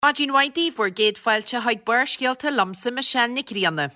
Máidín waidí voor géad fáilte haid buir scialta lamsa me sean na críanna.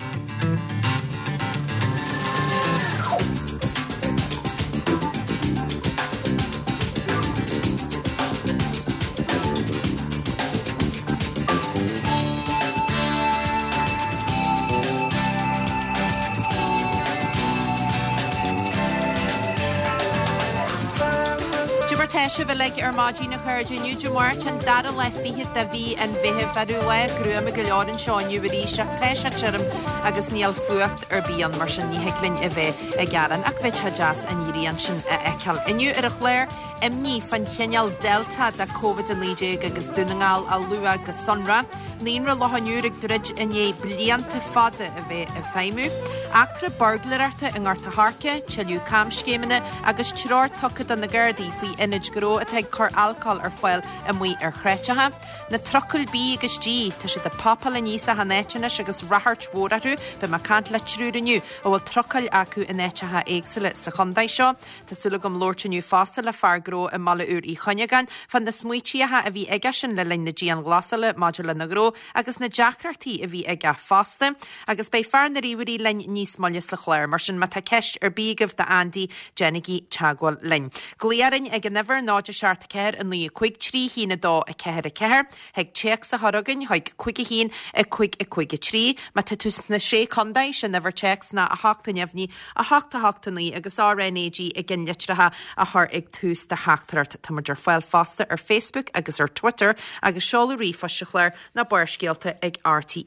Se bheith le ar máidín na chuirde nniu de máirt an dara le fihe a bhí an bheitthe farú le grúama go leáin seáinniu bhí seach cléise tím agus níl fuacht ar bíon mar sin ní helinn a bheith a garan ach bheith jazz an íríon sin a eiceal. Inniu ar a chléir imní fan cheanal delta da COVID-19 agus dunaáil a lua agus sonra. Níonra lohanúrig drid iné blianta fada a bheith a féimú. Acra burglararta in Arta Harke, Chiliú Camscéimena agus tirár tucad an na gardaí faoi inid goró a teag cur alcohol ar foiil a muí ar chréitethe. Na trocail bí agus dí tá si de papal a níos a hanéitena agus rathart mhórarú be má cant le trúraniu ó bhfuil trocail acu in éitethe éagsile sa chundaid seo. Tásúla gom lórtaniu fásta le fargró i mala úr í chonegan fan na smuitiathe a bhí aige sin le linn na dían glasala modula na gró agus na deachartaí a bhí aige fásta agus bei fear na ríúirí lein níos molle sa chléir mar sin mata ceist ar bígah de Andy Jennigy Chagwal linn. Gléarin ag an never náide seart ceir an nuí chuig trí hína dó a ceir a ceir, heag teach sa haragan haig chuig a hín a chuig trí, mata tus na sé condaid sin never checks na a hachta nefni a hachta ní agus RNAG a gin litratha a thar ag tús de hachtart tamidir fáil fásta ar Facebook agus ar Twitter agus seolú rífa se chléir na buircéalta ag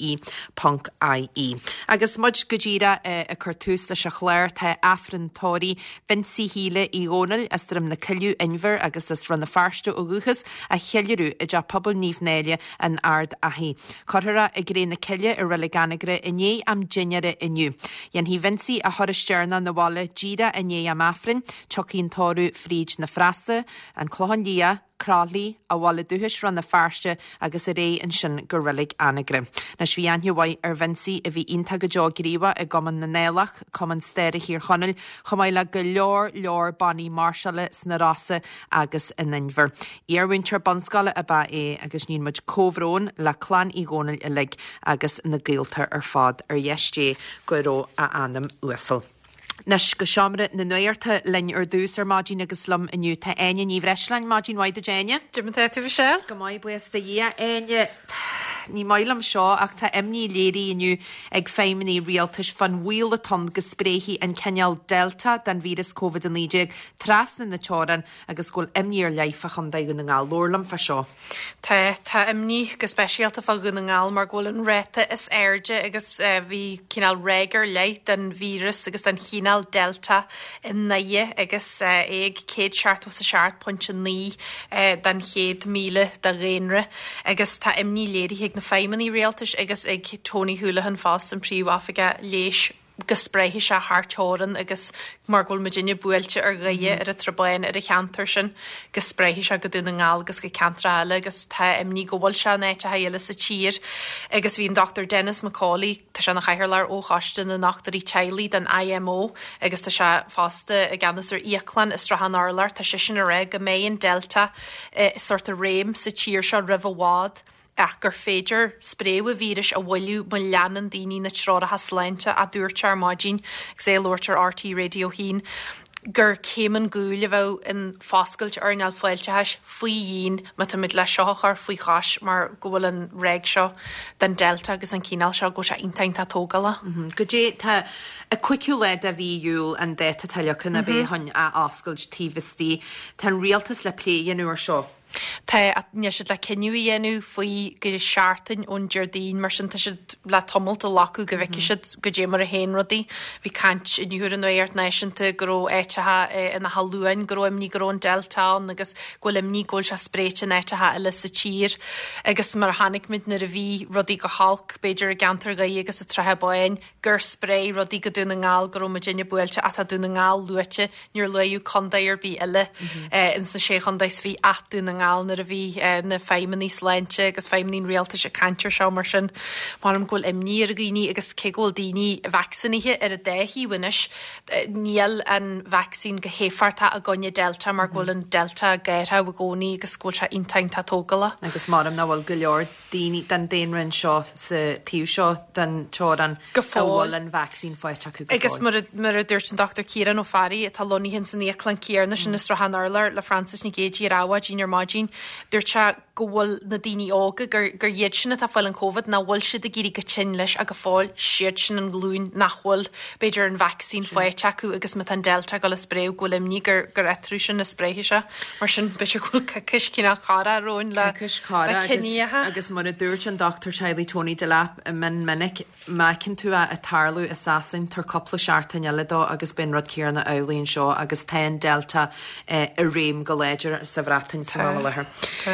RTE.ie. Agus mud godíra a chuirtús le se chléir tá afrantóí Vinci híle í ónal as drum na ciliú inver agus is run na farstu ó guchas a cheilirú i de pobl níomhnéile an ard a hí. Corthra a gré na ciile i riile ganagre iné am ginneare inniu. Jan hí Vinci a thoristearna na bhála díra iné am afrin, chochín tóru fríd na frasa an clohan lia Crowley a bhála dúthis ran na farste agus a ré an sin go rilig anagre. Na svíanhiú bhaid ar Vinci a bhí inta go deá gríomha a goman na nélach coman stéire hir chonil chomáile go leor baní marshalla sna rasa agus in inver. Iarwinter banscala a ba agus níon mud cóhrón le clan í gónil i lig agus na gaaltar ar fad ar yeisté go ró a anam uasal. Nes go seamra na nuirta lein ar dús ar máidín agus slum inniu tá aine ní bhreislein máidín waid a déine. Dúirman tú bhsel? Go maiid buas da dhé aine ní mailam seo ach tá imní léirí inniu ag féiminí rialtas fan bhuiil atá go spréhí an ceanal delta den vírus COVID-19 trasna na teoran agus gúil imní ar leifa chundaid go na ngáil lórlam fa seo. Tá imní go speisialta fá go na ngáil mar ghfuil an réta is airde agus bhí cinál réigar leit den vírus agus den chinál delta in naie agus ag céad seart was a seart pointse ní den chéad míle de réinre agus tá imní léirí na féiminí réaltas agus ag Tony Houlihan fás an príomhafaige léis go spréithí se hátóran agus mar ghfuil Virginia buailte ar gaie ar a trabáin ar a cheantar sin go spréithí se go dúna ngáil agus go ceantraile agus tá imní go bhfuil se néite ha dhéile sa tír agus bhíon Dr. Dennis Macaulay tá se na chaithirlar ó chaiste na nachtarí Chailly den IMO agus tá se fásta a ganas ar íoclan is strahan álar tá sin a ré go méon delta sort a réim sa tír se rihhád ach gur féidir spréú vírus a bhfuilú mo leanan daoine na tráda hasleinte a dúirtear máidín ag sé lórtar RT Radio hín gur céman gúil a bheith in fáscailt ar neall foiilte heis faoi dhín me tá mid le seochar faoi chais mar go bhfuil an réig seo den delta agus an cíál seo go sé intainta tógala. Go dé tá a cuiiciú le a bhíúil an déta taileachchan a bheith hain a ascailt tíhistí tá rialtas le plé dhéanú ar seo. Tá ne si le cinniu dhéanú faoi go seaartain ón Jardín mar sin si le tomult a lacu go bheici si go dé mar a héin rodí hí cant inúair an éart neisianta goró éitethe ina halúin goróim ní gorón deltán agus ghfuil ní ggóil se spréite éitethe eile sa tír agus mar hanig mid na a bhí rodí go halk beidir a gantar gaí agus a trethe bain gur spré rodí go dúna ngáil go Virginia builte a tá dúna ngáil luite níor leú condair bí eile in sa sé chundais bhí atúna ngáil nar a bhí na feimmaní sleinte agus feimmaní réalta se cantir seo mar sin mar am ghfuil imní ar gghine agus cegóil daoine vacciníthe ar a déhí winis níl an vaccín go héfarta a gonne delta mar ghfuil an delta gairtha a gcónaí agus ghfuil se intainta tógala. Agus marm na bhfuil go leor daoine den déanrann seo sa tíú seo den teóran go fáil an vaccín fáilte acu go agus mar a dúirt an Dr. Ciaran O'Farry a talóní hin san éclan céarna sin is rahan arlar le Francis ní géidí ráha Junior Mágin dúirt se go bhfuil na daoine ága gur dhéad sinna tá fáil an COVID na bhfuil siad a géirí go tin leis a go fáil siad sin an glún nachhfuil beidir an vaccín fáilte acu agus me an delta go le spréú go limní gur etrú sin na spréthe se mar sin beidir gúil cis cinna cara róin le ciníthe agus mar a dúirt an Dr. Shiley Tony de Lap min minic maicinn tú a tarlú assassin tar coppla seaartain eile agus ben rud céar na eolaíonn seo agus tain delta a réim go léidir sa bhreatain sa lethair.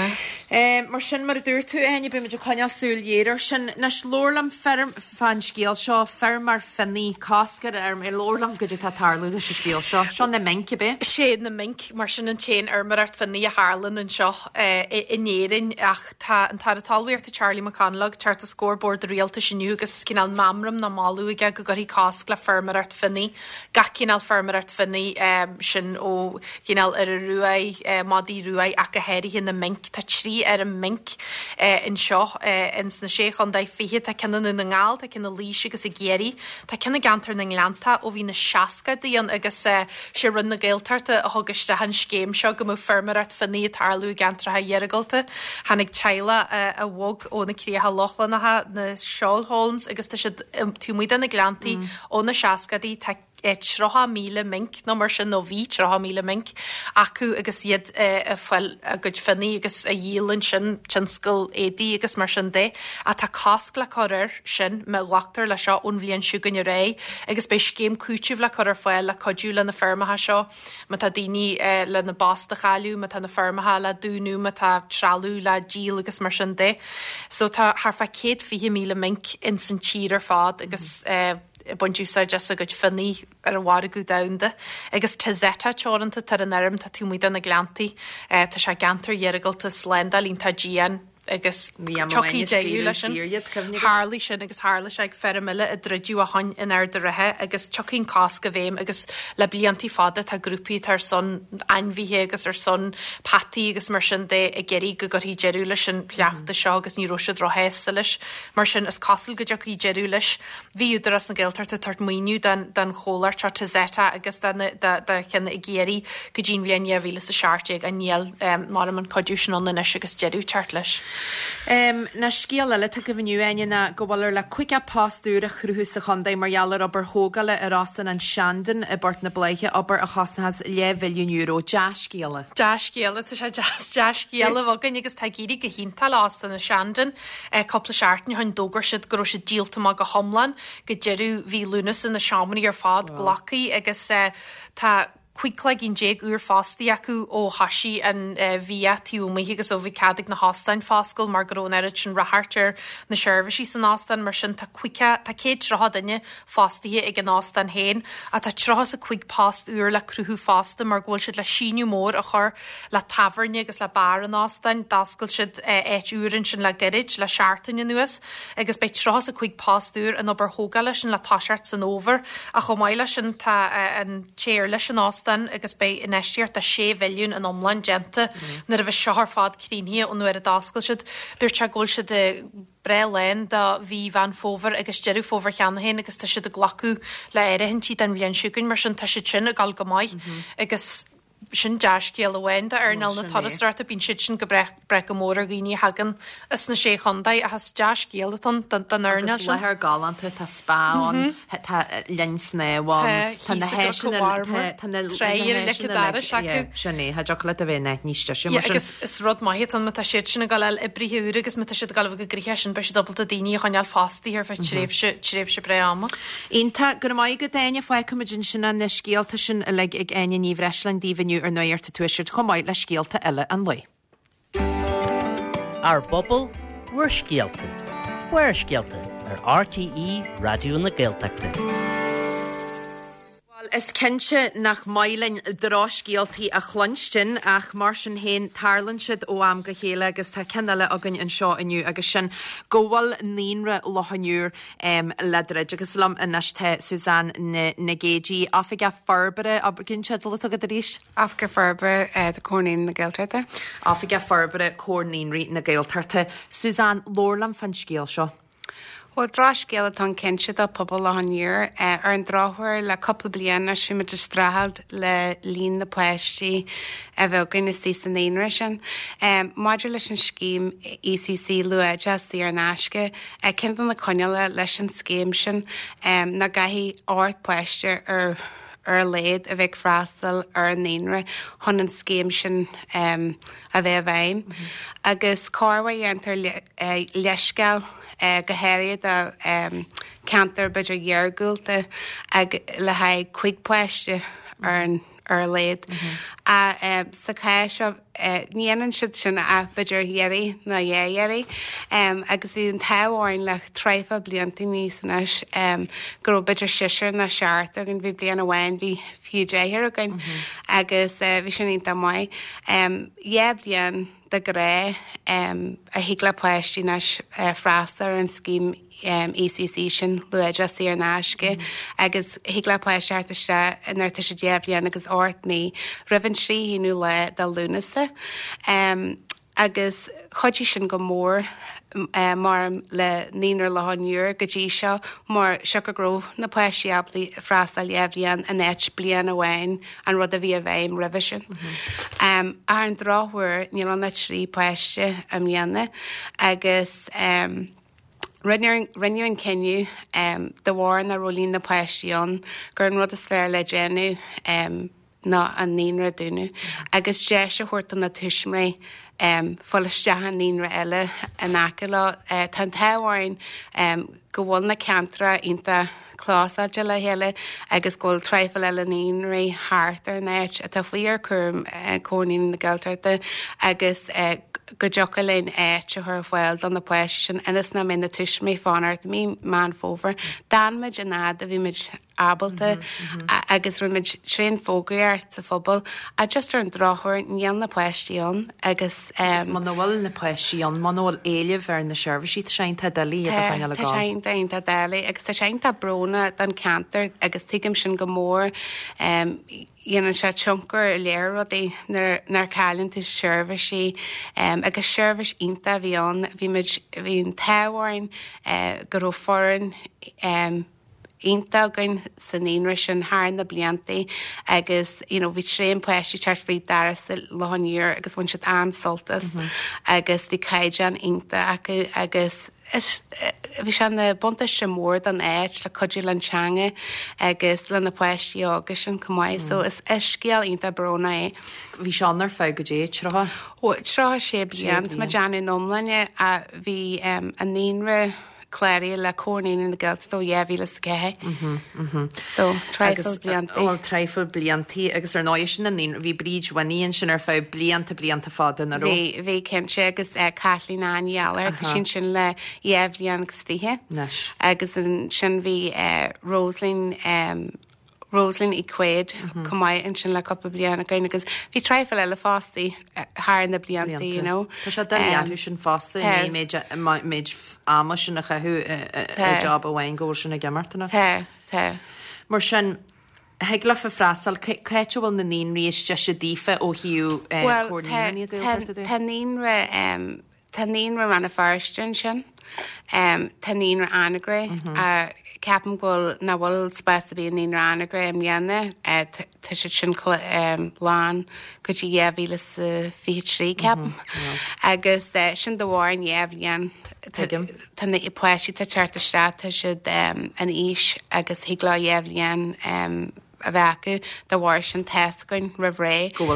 Mar sin mar a dúir tú aine be meidir coine súlhéidir sin nas lórlam ferm fan scéal seo fer mar finní cáscar mé lórlam goidir tá tarlú na scéal seo seán na mince be? Séad na mink mar sin an chéin mar art fanní a Harlan an seo inéirin ach tá an tar a talhaíart a Charlie McConlog teart a scoreboard a réalta sinniu agus cinál mamram na máú ige go goí cásc le fermar art finní ga cinál fermar art finní sin ó cinál ar a ruaid madí ruaid ach a héirí hin na mink tá trí ar an mink in seo ins na sé chun daid fihe tá cinna na ngáil tá cinna líise agus i géirí tá cinna gantar na Nglanta ó bhí na seaca daon agus sé run na géiltarta a thuguste han scéim seo go mú fermar art finní tarlú gantratha dheargalta hanig teile a bhog ó na críotha lochlanatha na Shawl Holmes agus tá si túmuide na Glantaí ó na seacadaí tá trocha míle mink nó mar sin nó bhí trocha míle mink acu agus iad a go finní agus a dhélann sin tinscail édí agus mar sin dé a tá casc le choir sin me leachtar le seo ón bhíon siúgan ré agus bei céim cútih le choir foiil le codú le na fermatha seo me tá daoine le na basta chaú me tá na fermatha le dúnú me tá tralú le díal agus mar sin dé so tá fa 100 míle mink in san tír fád agus buintúsa just a go finní ar an bhhar go damda. Agus tá zeta teoranta tar an erm tá túmuide na Glantaí tá se gantar dheargalta slenda línta dían agus choí déú lei sin Harlí sin agus hála ag fermile a dridú a hain in air de rathe agus choín cás go bhéim agus le bliantí fada tá grúpií tar son einmhíthe agus ar son patí agus mar sin dé a geirí go goí jeú lei sin pleachta seo agus ní roiise drohéasta leis mar sin is casal go deach í jeú leis bhíúidir as na ggéiltarta tart muoinú den cholar tá zeta agus cenne i géirí go dín bhíon bhíle sa seaarteag a níl mar an codúsin an na agus jeú tart leis. Na scéal eile go bhniu aine na go bhfuil le cuiice pástúr a chruthú sa chundaid mar jalar obair thógaile ar rasan an seandan a bort na bleiche obair a chasnahas €10 milliún deascéala. Deascéala tá sé deascéala bhagan agus tá géirí go hínta lástan na seandan coppla seaartne chun dógur siad go sé díalta má go homlan go jeú bhí lúnas in na seamaní ar fád glacaí agus tá cuiicla gin déag úr fástaí acu ó hasí an bhí tíúmaí agus ó bhí cadig na hástein fáscail mar gorón air sin rathirtir na seirbhísí san nástan mar sin tá cuiice tá céad trocha daine fástaíthe ag an nástan héin a tá trochas a cuiig pást úr le cruthú fásta mar ghfuil siad le síniu mór a chur le tafarne agus le bar an nástan dascail siad éit úrin sin le geirid le seaartain nuas agus bei trochas a cuiig pástúr an obair thóga lei sin le táseart san óver a chomáile sin tá an chéir leis an nástan agus bei inéisiart a €6 milliún an omlan genta nar a bheith seothar fád críní an nuair a dáscail siad dúir te ggóil siad bre lein da bhí van fóver agus jeú fóver cheannahéin agus tá siad a glacu le éirihin tí an bhíon siúgann mar sin tá si sin a gal go maiid agus sin deascéal a bhain de arnal na tarrasráta bín siad sin go bre go mór a gíní hagan is na sé chundaid a has deascéal den arnal sin. Lethir galanta tá spáin tá linsnéháin tá na sinné ha jola a bhéna níiste sin. Agus is rud maithe an tá siad sinna gal i bríúr agus me siad galh go gríhe sin be dobalta daoine chuineal fástaí ar bheith tréh se bre ama. Ínta gur maiid go daine foiicimiid sinna na scéalta sin a le ag aine ní bhreislein díhanniu ar nuirta tuisiid chomáid le scéalta eile an lei. Ar bobbal, weir scéalta. Weir scéalta ar RTE Radio na Gaeltachta. Is cinse nach mailein dráscéaltaí a chlunstin ach mar sin héin tarlan siad ó am go chéile agus tá cenile agan an seo aniu agus sin ggóhil níonra lohanúr ledrid agus lam inis te Susan na gédí afige farbere a gin siad le agad a ríis? Afige farbe de córnaín na Gaeltarte. Afige farbere córnaín na Gaeltarte. Susan lórlam fan scéal seo. Well, dráscéal atá cinsead a pobl le hanníir ar an dráthir le coppla bliana siimiid strahald le lín na poisttí a bheith na sí san éonra sin. Maidir leis an scíim ECC luide sí ar náisce cinan na coneile leis an scéim sin na gaithí áirt poiste ar léad a bheith freastal ar an éonra chun an scéim sin a bheith bhaim. Agus cóirha dhéantar leisceal gohéiriad a cantar beidir dheargúilta ag le haid chuig poiste ar léad. A sa cai seo níanaan siad sin a beidir dhéirí na dhéirí agus í an táháin le treifa blianta níos inis gur beidir siir na seaartta an bhí blian bhhain bhí fiúdéhir again agus bhí sin ínta mai. Blian de gré a higla poisttí na freastar an scíim ECC sin luide sí ar náisce agus higla poisteartaiste inirta sé déblian agus áirt mí rihann trí híú le de lúnasa agus chodí sin go mór mar le níonar le hanúr go dtí seo mar seo go gróh na poistíablaí freastal léblian a net blian bhhain an rud a bhí a bhéim revision. Ar an dráthhuair níl an na trí poiste am líana agus Rinne an ceniu de bhhar na rolín na poistíón gur an rud a sléir le dénú ná an níonra dúnú agus dé se chuirta na tuismré folasteach níonra eile an aice le tan táhhain go bhfuil na cantra ionta chlásá de le héile agus ggóil treifil eile níonraí háart ar néit a tá faoar chum cónaín na Gaeltarte agus go deocha leon éit a chu bhfuil don na poiste sin inas na mina tuismí fánart mí man fóver dámid in nád a bhí mid ábalta agus ruimiid tríon fógraíart a phobal a just ar an dráthir níon na poistíón agus man bhfuil na poistíón man bhfuil éileh ar na seirbhísí seinta dalí a fáinne le gá. Tá seinta dalí agus tá seinta brona don cantar agus tuigim sin go mór dhéanaan se tioncar léir é nar cailann tú seirbhísí agus seirbhís ionta bhíán bhín táhhain go raibh foran Íntagan san éonra sin thar na bliantaí agus bhí tréon poistí teart faoi daras láhanníor agus bhain siad ansoltas agus bhí caidean ínta acu agus bhí se na buntaiste mór an éit le codú lentanga agus le na poistí agus sin cumáid so is scéal ínta brona é. Bhí sean ar fá go dé trotha? Trotha sé bliant me deanú nómlainne a bhí an níonra Clary le córnaín in na Gaeltó dhéhhíle céthe. So treifil bliantaí. Bhil treifil bliantaí agus ar náis sin naíon bhí brídhaíonn sin ar fá blianta fada na ró. Bhí cinse agus Kathleen Anhealar tá sin le dhéhblionn agus tithe. Agus sin bhí Roslyn i cuid cumáid an sin le coppla bliana gain agus bhí treifil eile fástaí thar na bliantaí, Tá sé deú sin fásta méid ama sin na chathú job a bhhain ggóil sin na gemartainna. Tá. Mar sin heagla a freastal caiite bhfuil na níon ríiste sé ddífa ó hiú córnaíní Tá níonra ran a fearstin sin. Tá níonra anagra a ceapan ghfuil na bhfuil spéis a bhí níonra anagra am dhéanana tá si sin lán go dtí dhéhhíle sa fi trí ceapan. Agus sin do bhhain dhéhblionn tá i poisí tá teartiste tá siad an is agus higlá dhéhblionn a bheacu de bhhair sin teascain rahré go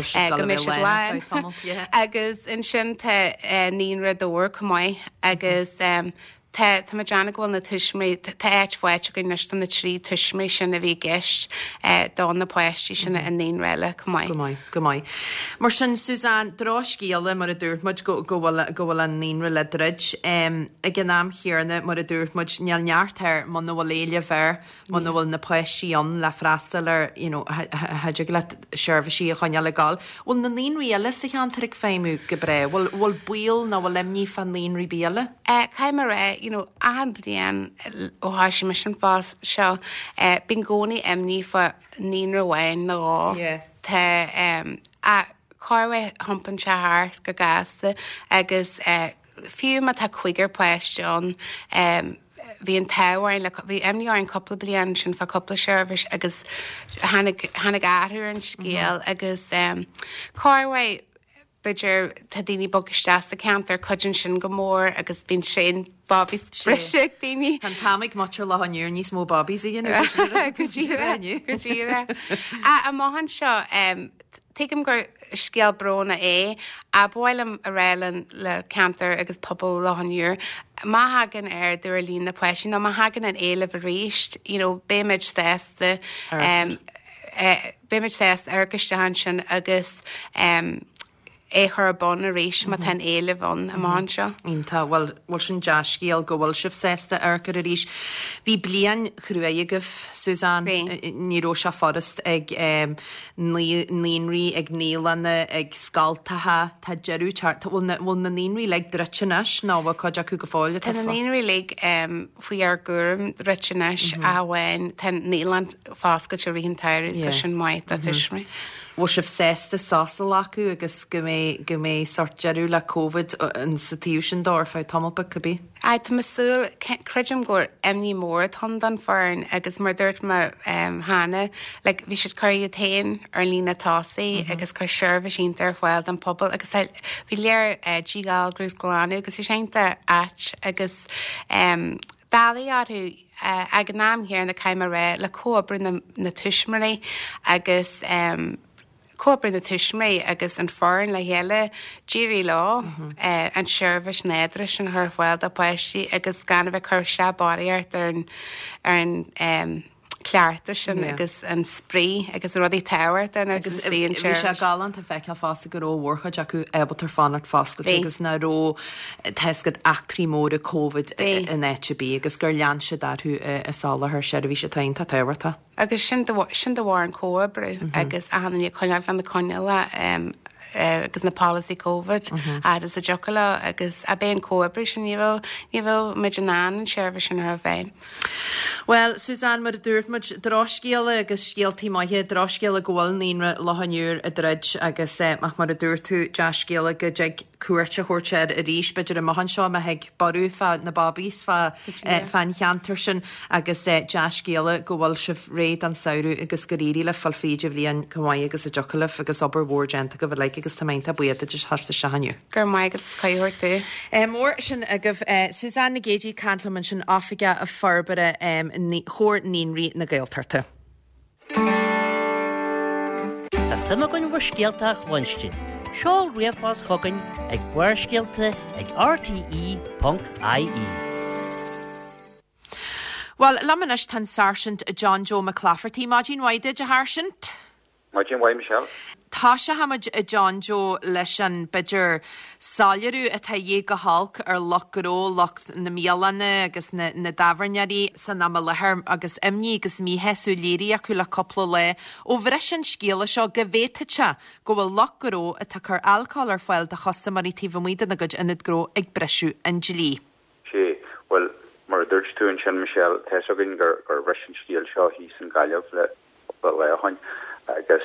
lein agus in sin níonra dóir cumáid agus Tá me deanna bhfuil na tuismí tá éit foiite go nuirsta na trí tuismí sin a bhí geist dá na poisttí sinna a níon réile go maiid. Mar sin Susan dráscíala mar a dúirtmuid go bhfuil an níon le drid a gnáam chéarna mar a dúirtmuid nealneartthir man na bhfuil éile bhir man na bhfuil na poistíon le freistal ar heidir le seirbhísí a chuine le gáil. Bhfuil na níon réala sa cheantar ag féimú go bre, bhfuil buil na bhfuil lemní fan níon rí béala? Caiim ré, ahan blian ó háisi me sin fás seo bin gcónaí imní fa níon rahhain na rá tá cáirha hampan tethart go gasasta agus fiú má tá chuigar poistíón hí an táhain bhí imníar an coppla blian sin fa coppla seirbhis agus hanig áthú an scéal agus cáirha beidir tá daoine bogisteasta a ceantar chuidann sin go mór agus bíon sin Bobby's brise daoine. An táigh matir le anúir níos mó Bobby's igen gotíre. A máhan seo tuigim gur scéal brona a bhilm a réilen le ceantar agus pobl le anúir. Má hagan dúir lín na poisí, má hagan an éile a réist, béimiid séasta béimiid séast argasteán sin agus échar bon a rééis má ten éile van a má seo. Ínta bhfuil sin deascíal go bhfuil sibh sésta arcar a ríis. Bhí blian chruaigeh Susan níró se forrast ag níonrí ag nílanna ag scaltathe tá jeú teart bhfuil na níonrí le dreitineis ná bh chuide acu go fáile. Tá na níonrí le faoi ar gúm dreitineis a bhhain ten níland fásca te riontáir sin maiid a tuismí. Bhil sibh sésta sásal acu agus go mé sortjeú le COVID an satíúsin dá fá tampa cabbí? Tá masúil creidim gur imní mór tan don fearn agus mar dúirt mar hána le bhí siad chuir tain ar lína tásaí agus chu seirbh sin ar fáil an pobl agus bhí léir ddígáil grús goánú agus bhí sénta áit agus bailí áthú ag náam héar na caiime ré le cóabrin na tuismarí agus cóbrin na tuismé agus an forin le héile ddíirí lá an seirbhis néadra sin th bhfuil a poisí agus gan bheith chur se báíart ar an clearta sin agus an sprí agus rudí tairt agus bhí se galant a feiceil fásta go róhcha acu ebaltar fanart fáscail agus na ró teiscad achtrií móra COVID in éitebí agus gur leanse darthú isála th seirbhí se taonnta tairta. Agus sin do bhhar an cóabbrú agus ahanana chuinear fan na coineile agus na policy COVID agus a jola agus a ben cóabbrú sin níbh midán an seirbhis sin ar bhéin. Well, Susan mar dúirtmuid dráscéala agus scéaltaí maithe dráscéala ghil níonra lethaniúr a drid agus ach mar a dúirtú deascéala go deag cuairte chóirteir a ríis beidir a mahan seo meigh barú na Bobby's fan cheantar sin agus deascéala go bhfuil sibh réad an saoú agus go ríí le falfíide bhblionn cumáid agus a jocalah agus obair mhórgénta go bhfuil le agus tamínta buad a harta sehanniu. Gur maiid agus caiúirta. Mór sin agah Susan na géidí Cantlaman sin áfiige a forbere chóir níonrí na Gaeltarta. Tá sama gon bhar scéalteach Lonstin. Seáil riamhás chogann ag buir scéalta ag RTE.ie. Well, lamanis tan Sergeant John Joe McClafferty, Majin Waide de Harsint. Majin Waide Michelle. Tá se hamid a John Joe leis an beidir sáileú a tá dhé go halc ar lochró loch na míalanna agus na daharnearí san am lethir agus imní agus mí heú léirí acu le coppla le ó bhreis an scéala seo go bhétaite go bhfuil lochró a tá chur alcáil ar fáil de chosamarí tíomhmuide na gud inad gró ag breisiú an gelí. Sí, well, mar dúirt tú an sin Michelle, teis agin gur bhreis an scéal seo hí san gaiamh le hain agus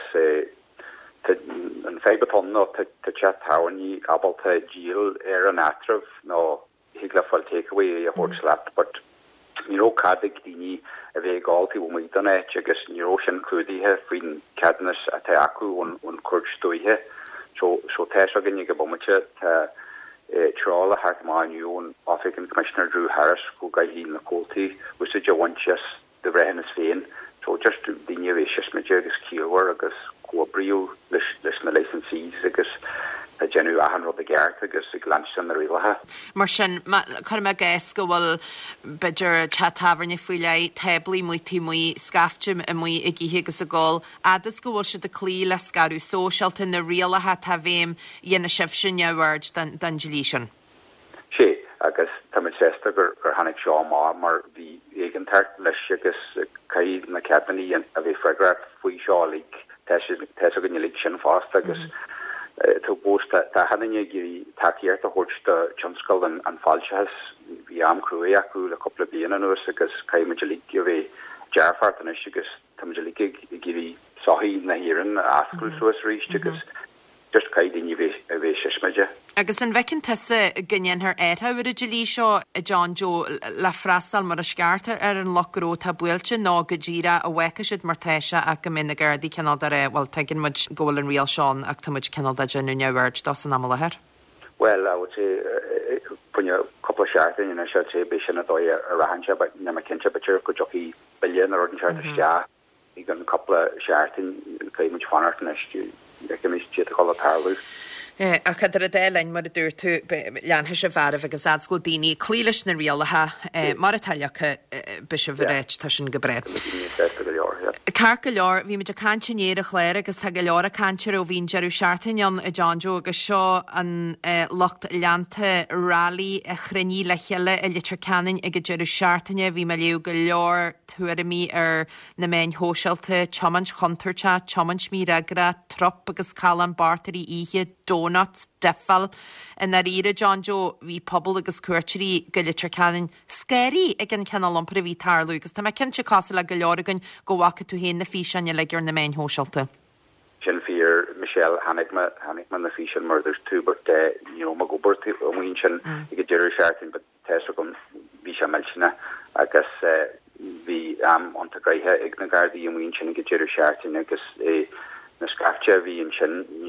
an féibeton no te chat hawan abalta gil an atraf no higla fal takeaway a hort slap but niro cadig dini a ve galti wo mi done agus niro sin crudi he fin cadness at aku on coach stoi he so tesha gin ge bomache Charles Hartman on African Commissioner Drew Harris who gai hin na colti was a wanches the rehenes fein so just the new vicious magus kiwer agus bríú leis na licensees agus a genu a hanrod a gert agus ag lansan a rilathe. Mar sin chuma gas go bhfuil beidir chathaharne fuiile teblií muotí mu scaftim a mu i ggéthe agus a gáil agus go bhfuil si de clí le scarú sósealta na rialathe tá bhéim dhéana sibh sin neabhard dan gelísin. sé agus tamid sésta gur hanig seo mar bhí éigen tart leis agus caid na cepaní a bhí freigrad faoi seo lí te a gonne lí sin fást agus to bóst tá hanine gurí takeíart a hórsta Johnscoil an fáilsehas bhí am crué acu le coppla bliana nuas agus caiimiidir lí a bheith dearfart an agus tamid lí gurí sohíí na hían ascúil suas ríist agus just caidín a bheith seismeide. Agus an bhecinn tusa gnéan th éthhair a gelí seo a John Joe le freastal mar a scearta ar an lochró tá builte ná go ddíra a bhheice siad mar teise a go minic gardí cenal ar bhil teginn muid ggóil an rial seán ach tá muid cenal a genú neabhairt das an amla heir. Well, I would say punne couple seart in se sé be sin a dói a rahanse, but na kinse betir go joki billion or an chart sta I gan couple seartin caiimiid fanartan mis go tarlu. A chudar a délein mar a dúir tú leanthe se bharh agus adscoil daoine clílis na rialathe mar a tailecha be se bhréit tá sin go bre. Car go leor bhí meid a cantinéad a chléir agus tá go leor a cantir ó bhín Jerú Seartainon a John Joe agus seo an locht leanta rally a chruní le cheile a litir canin ag Jerú Seartaine bhí me leú go leor tuairimí ar na main hóseilta chomant chuntarte chomant mí ragra trop agus calan bartarí ihe donuts defal in na ire John Joe hí pobl agus cuairtirí go litir canin scéirí ag an cenal lompra bhí tarlú agus tá me cinse casa le go leorgan go bhacha tú hén na físeanne le gur na main hóseilta. Sin fear Michelle Hanigman na físean murders too, but ma go burt omhin sin I get Jerry Shartin, but test gom vísa melchina agus vi onta greihe ag na gardi omhin sin get Jerry Shartin agus na scafte vi in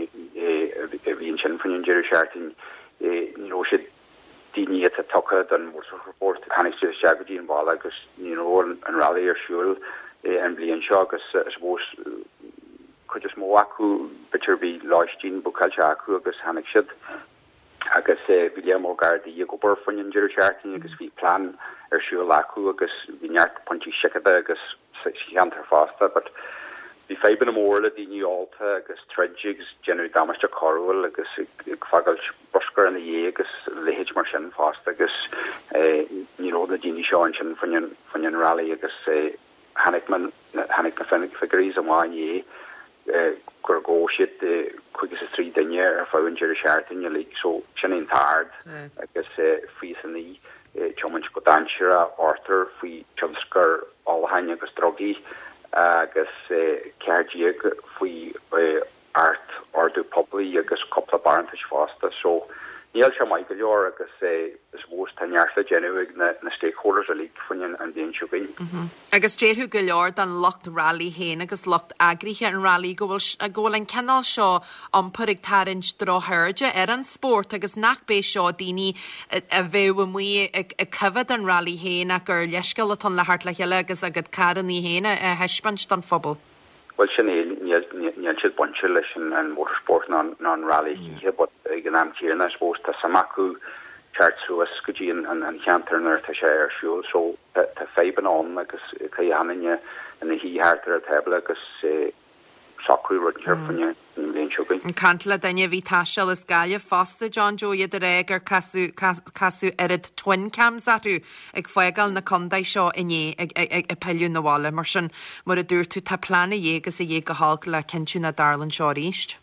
sin fan Jerry Shartin si dini a toka dan report hannig stagadi in ball agus an rally ar siúl an blian seo agus suppose could just mó acu bitir bí láistín bucailse acu agus hannig siad agus William Gardaí go bor fanin Jerry Shartin agus bhí plan ar siúl acu agus bhíneart pontí sicada agus siantar fásta, but bhí féban mórla daoine alta agus trejigs genú damasiste choúil agus ag fagal broscar an dhé agus lehéid mar sin fásta agus ní na daoine seáin sin fanin rally agus hannig na fennig figuríos amháin gur ggóisiid chuigus is trí daine ar fáin Jerry Shartin le so sin in tard agus fí san ní chomant go dansira Arthur fí chumscar áhain agus drogi agus ceardíag faoi art orú poblí agus coppla barntas fásta, so níl se mai go leor agus is bhs tanneartla genuig na stakeholders a lí fanin an déon siúgain. Agus déirú go leor an locht rally héin agus locht agrithe an rally ggóil an cenal seo ampar ag tarint dráthirde ar an sport agus nachbé seo daoine a bheith mu ag cyfad an rally héin a gur leiscail atá le hart le heile agus agad caran í héine a heispant an phobal. Well, sin níl siad bonse leis an motorsport non rally but ag an am chéarna suppose tá samacu chartsuas go dtí an cheantarnar tá sé ar siúil, so tá féban an agus caihanine in na híhartar a tebla agus sacrú ruir fanne léon siúgain. An cantla daine bhí táisiil is gaile fásta John Joe iad a réig ar casú arid twin cams atú ag foiáil na condaid seo iné ag peiliú na bhála mar sin mar a dúir tú tá plana dhégus a dhé go hálg le cinú na darlan seo ríist.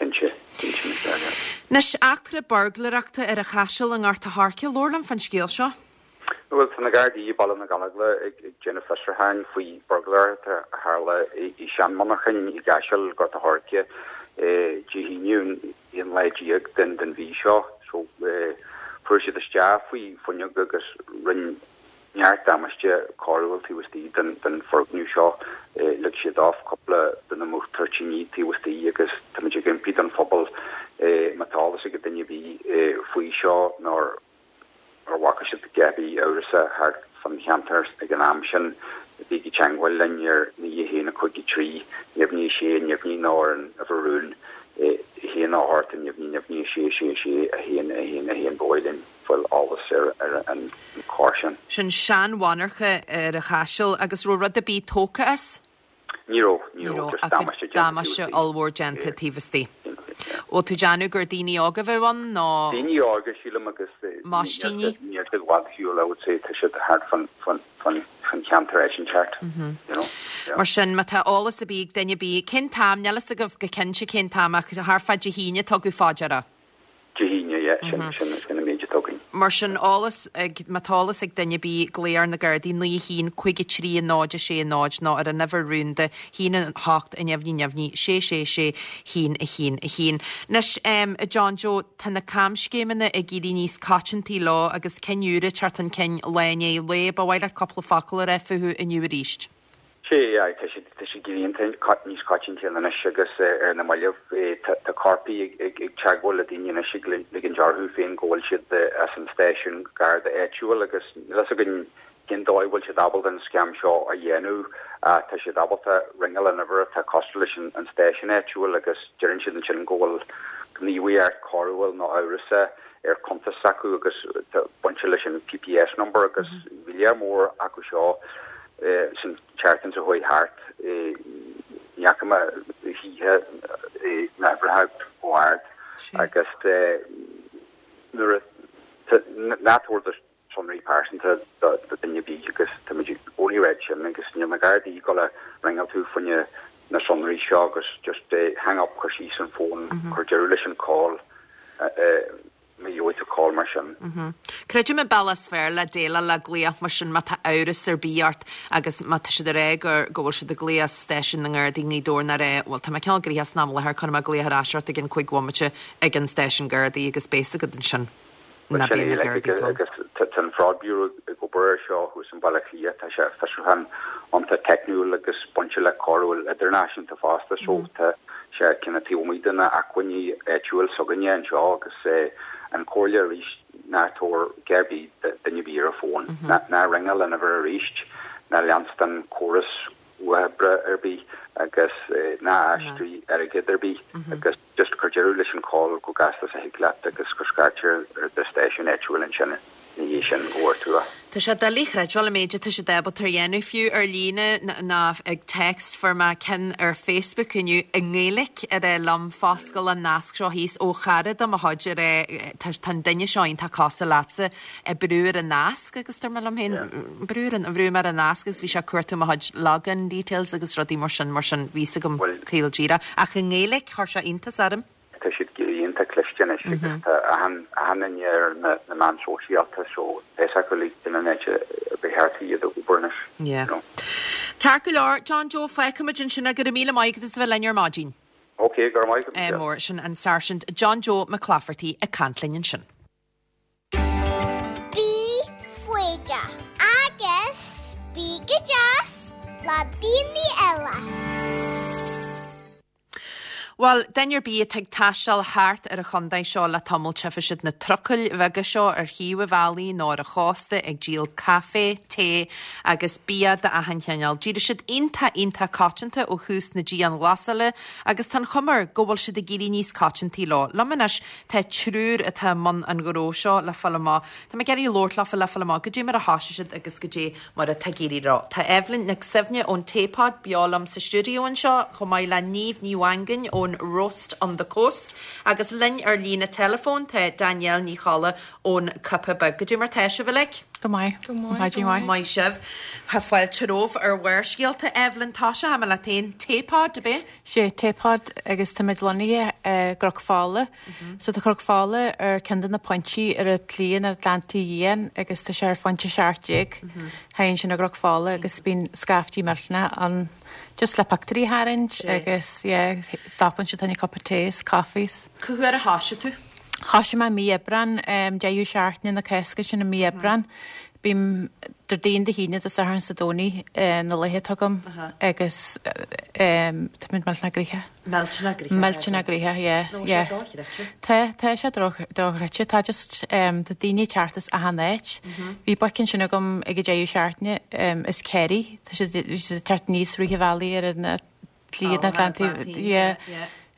Nes achtra burglareachta ar a chaisiil an arta háce lorlam fan scéal seo? Well, tan na Gardaí ball na galagla ag Jennifer Fisherhan faoi burglar a hála I sean monachan I gaisiil got a háce dihíniún in leidíag den bhí seo, so fuair siad istea faoi funne agus rinn neart damaiste choúil tíhastí den forgnú seo le siad áf coppla den na mútartíní tíhastí agus tamidir gimpí an phobal metálas go dunne bhí faoi seo nar ar waka si gabi áirisa haar fan cheantars ag an am sin bhí teanghil linnear ní héna chuigi trí nební sé nební ná an a bharún hien hart en ni sé a hien boiling full alles an caution. Sin sean wanarcha a chaisiil agus ru rud a bí tóca is? Níró dámasise allhór genta tíhastí. Ó tú deanú gur daoine aga bhhain ná daoine aga sílam agus Máistíní? Níor go bhhaid hiúil I would say tá si hard fan cantaration chart. Mar sin má tá álas a bíag daine bí cin tam nelas a go cin se cin tamach thfa de híine tá go fáideara. Jehíine sin is gona méidir tugainn. Mar sin álas matálas ag daine bí léar na gardí ní hín chuige trí náide sé náid ná ar a nefharrúnda hína hácht a neamhní sé hín a hín. Nes John Joe tanna camscéimena a gíí níos catintí lá agus cenúra chartan cin lené le ba bhhaile coppla facail a fuú a nniu ríist. sé gíon níos catintí na agus na maiileh tá carpaí ag teagháil a daine si ligin jarthú féin ggóil siad as an station gar de éúil agus las a gin dóhfuil si dabal an scam seo a dhéanú tá si dabalta ringel an ever tá costal an station éúil agus dearann siad an sin ggóil níhí ar chohfuil nó áirisa ar conta sacu agus bunse leis an PPS number agus bhíar mór acu seo sin chartan a hoi hart yakama hihe nabrehaut oard agus nathoor the sonry person to the be agus to only red agus ni magardi gola ring out to fun you na sonry shaw agus just hang up cause and phone or derelition call me you to call mar sin. Creidir me ballasfir le déla le gléach mar sin mata áras ar bíart agus mata si de ré gur ggóil si de gléas station na ggurdí ní dór na ré bhil tá ceall grías ná le ar chuna gléar asart a gin chuig gomate ag an station gurdí agus bésa go den sin na bí na gurdí agus tan fraud bureau go bur seo hús an ballachlia tá sé fehan ananta techniúil agus bunse le choúil international tá fásta sóta sé cinna tíomíidirna acuiní éúil soganne an seo agus an choir ríist nátóir gerbí danne bí ar a fón na ringel an a bhar a ríist na leanstan choras webre arbí agus na astrí ar a gidirbí agus just chuirú leis an call go gastas a higlaat agus go scartir ar the station éúil an sinna ní sin óir túa. Tá sé dalíchreid wala méide tá sé debal tar dhéanú fiú ar lína ná ag text for ma cin ar Facebook inniu ngélik ar lam fáscail an nasc seo híos ó charad am a háidir tan daine seoin tá casa lása a brúr a nasc agus tar am hen brúr an bhrú mar a nasc agus bhí se cuairtú a háid lagan details agus rodí mar sin vísa gom chéilgíra a ngélik thar se intas adam. Tá siad gíonnta clisteanna a hanar na man sóisialta so ésacolí in an éide behartaí a úbernas. Cear go leir John Joe feicimidin sinna gur míle maigus bheith lear mádín. Ok, gur maigad. Mór sin an Sergeant John Joe McClafferty a cantlinn sin. Bí fuide agus bí go deas le daoine eile. Well, den bí teag taiseal háart ar a chundaid seo le tamil tefiisiid na trocail bheige seo ar Hiwa Valley nó a chásta ag díal caffé, té agus bíad a hancheanal. Díidir siad inta catanta ó chús na dí an glasala agus tan chumar gohfuil siad a géirí níos catantí lá. Lamanas tá trúr a tá man an goró seo le fallamá. Tá me geirí lórt le fallamá go dé mar a háisiid agus go dé mar a tagéirí rá. Tá Evelyn nag sefne ón tépad beálam sa stúdíoin seo chumáid le níomh níhaingin ón Rust on the Coast agus linn ar lína telefón tá Daniel Níchala ón Cuppa go dtí mar teise bhile? Go mai. Mai sibh ha fáil turóh ar bhuiircíalta Evelyn táise ha le tain tépád be? sé tépád agus tá midlaní grocfála so tá grocfála ar cindan na pointí ar a tlíon Atlantí dhéan agus tá sé ar fointe seaartteag haonn sin na grocfála agus bín scaftí melna an just le pactarí harange agus stopan se tanna coppa tééis, coffees. Cuhuiar a háise tú? Háise me míebran, deú seaartna na cesca sin na míebran. Bím der déon de híine a sa sa dóní na lethe tugam agus mynd melna gríthe. Melna gríthe, Tá sé drochreite tá just de daoine teartas a hanéit. Bhí bacinn sinna gom ag déú seaartne is céirí, Tá sé teart níos Rihe Valley ar na líad Atlantí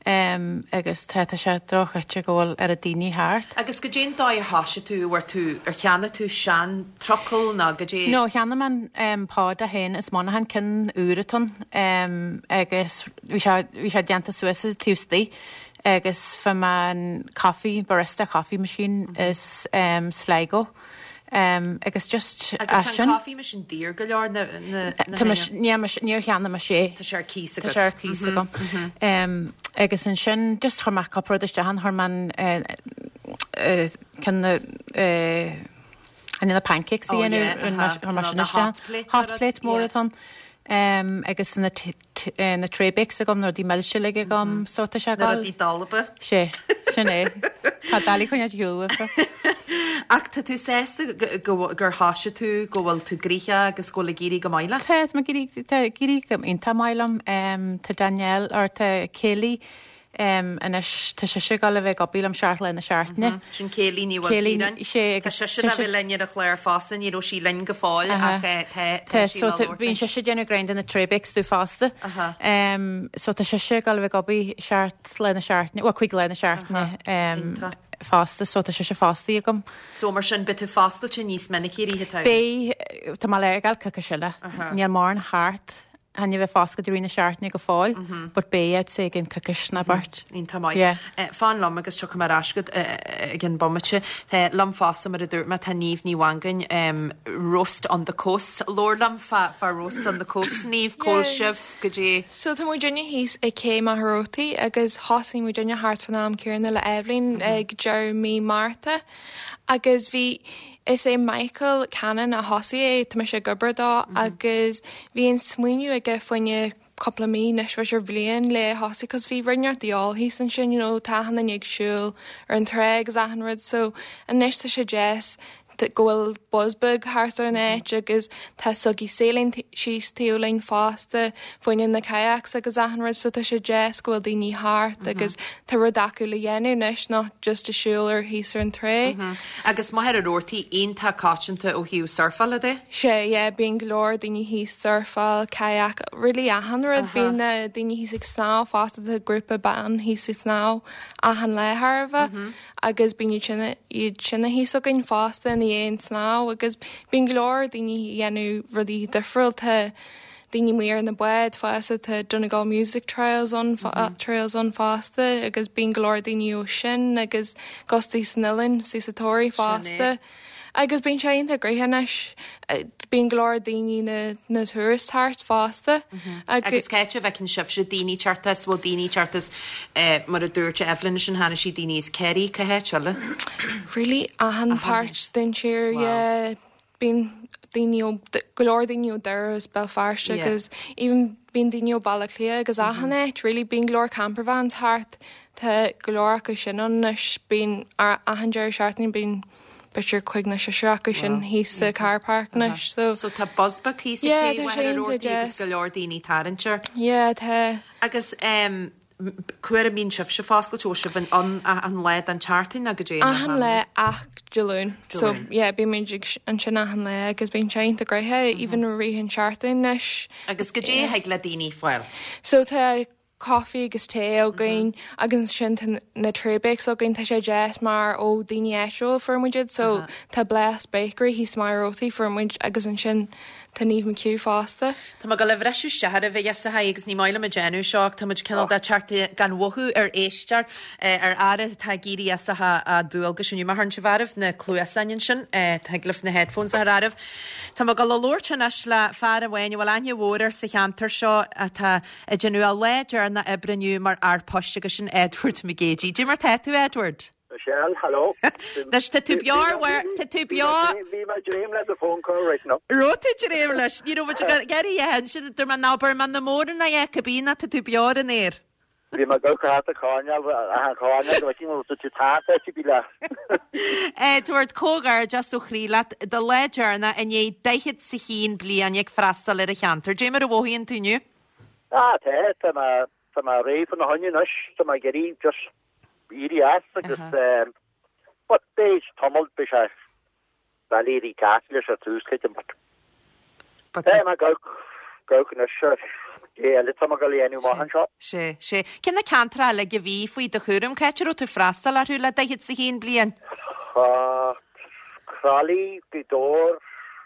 agus te sé drochirte ggóil ar a daoine háart. Agus go dé dá háise tú bhar tú ar cheanna tú sean trocail ná go dé? No, cheanna man pád a hen is mána han cin úraton agus bhí sé deanta Suasa Tuesday agus fa man barista coffee machine is Sligo. Agus just coffee machine dír go leor níor cheanna mar sé Tá sé císa gom. Agus an sin just chumach coproiste han man anna pancakes í hotplate móraton. Agus na trébex a gom nó dí meise le gom sóta se í dalba sé sinné Tá dalí chuine dú. Ach tá tú sésta gur háise tú go bhfuil tú gríthe agus go le géirí go maiile? Tá géirí go inta mailam tá Daniel ar tá Kelly inis tá sé gal bheith go bílam seaartla na seaartne. Sin célí ní sé bh lenne a chléir fásan í sí len go fáil bhín sé déanana grind na trébex tú fásta. So tá sé gal bheith gobí seart le na seaartne ó chuig le na seaartne. Fásta so sé fástaí gom. So mar sin bit fástal sin níos mena chéíríthe. Bé tá má legal cacha seile. Níl mar an háart hanne bheith fásca dúína seaartna go fáil, bud béad sé gin cacus na bart. Ín tamáid. Fáin lam agus tu mar ascad gin bommate lam fása mar a dúr me tá níomh ní wangain roast on the coast. Lord lam fa roast on the coast níomh cóilseh go dé. So tá mú dunne híos ag cé mathrótaí agus hosaí mú dunne hart fan am cearna le Evelyn ag Jeremy Martha agus bhí is é Michael Cannon a hosaí tá me sé gobardá agus bhí an smuoinú ag foiine coppla mí nes ar bblion le hosaí cos bhí rinneart díál hí san sin tahanna agsúil ar an tre agus ahanrad so an neiste sé jazz gohfuil Buzbug háar an éit agus tá sugí sélinn síos tíolainn fásta foioine na caiacs agus ahanrad so tá sé jazz gohfuil daoine háart agus tá rud acu le dhéanú nes ná just asúil ar híos ar an tré. Agus maithir a ortaí onanta cáitinta ó hiú surfáil de? Sé, bíon glór daoine hí surfáil caiac rilí ahanrad bína daoine hí ag sná fásta a grúpa ban hí sná ahan letharbh agus bíine sinna hí so gin fásta in éon sná agus bíon glór daoine dhéanú rudí difriúilta daoine muir na buid fásta tá duna gá music trials on fásta agus bíon glór daoine ó sin agus gostí snillin sísatóirí fásta. Agus bíon sé onanta gréhanais bíon glór daoine na tuairthart fásta. Agus céite bheitcinn sibh sé daoine chartas bhil daoine chartas mar a dúirte Evelyn sin hána sí daoine ceirí caihéit seile? Really ahan páirt den siir bíon daoine glór daoine ó deras Belfast agus even bíon daoine ó Balaclia agus ahannéit really bíon glór campervans thart tá glór go sin nes bíon ahan deir seaartning bíon Bishir chuig na seacha sin hí sa carpark nes. So tá Buzbug hí agus go leor daoine tarantir? Tá. Agus cuair a mín sibh se fáscail tó se bhain an leid an chartain a go dé? Ahan le ach deún. So bí mé an sin ahan le agus bíon teint a greithe even a rihan chartain nes. Agus go dé heag le daoine foiil? So tá coffee agus té ógain agus sin na trébex ógain tá sé jazz mar ó daoine eisiúil formuid so tá Bless Bakery hís mar rótaí formuid agus an sin tá níomh McCú fásta. Tá go le bhreisiú seaar a bheith sa agus ní maiile a genú seach tá cinál de charta gan wathú ar éistear ar ára tá géirí asathe a dúilgus sin mar se bharh na clúasain sin tá glyh na headphones a ráh. Tá go le lóirte as le fear a bhhain bhil aine bhór sa cheantar seo a tá a genúil léidir na ebreniu mar arpóiste agus sin Edward McGagey. Dí mar tú Edward? Michelle, hello. There's the two bjar where the two bjar. Be my dream let the phone call right now. Rote dreamless. You know what you got Gary hen should der man now per man the more na cabina to two bjar in there. Be my go cart the corner looking to tata to be la. Edward Cogar just so chrílat the ledger na and ye daihet sihin blian yek frastal er a chanter. Jimmer a wohin to you? From a rave and a honeynush to my Gary just EDS agus what days tumult be Valerie Castle or Tuesday but I go in a shirt le tamagalianu mahan shop. sé. Cinna cantra le go bhí faoi de chuúm ceitir tú freistal ar thuúla daiad sa hín blian. Crowley, Gidor,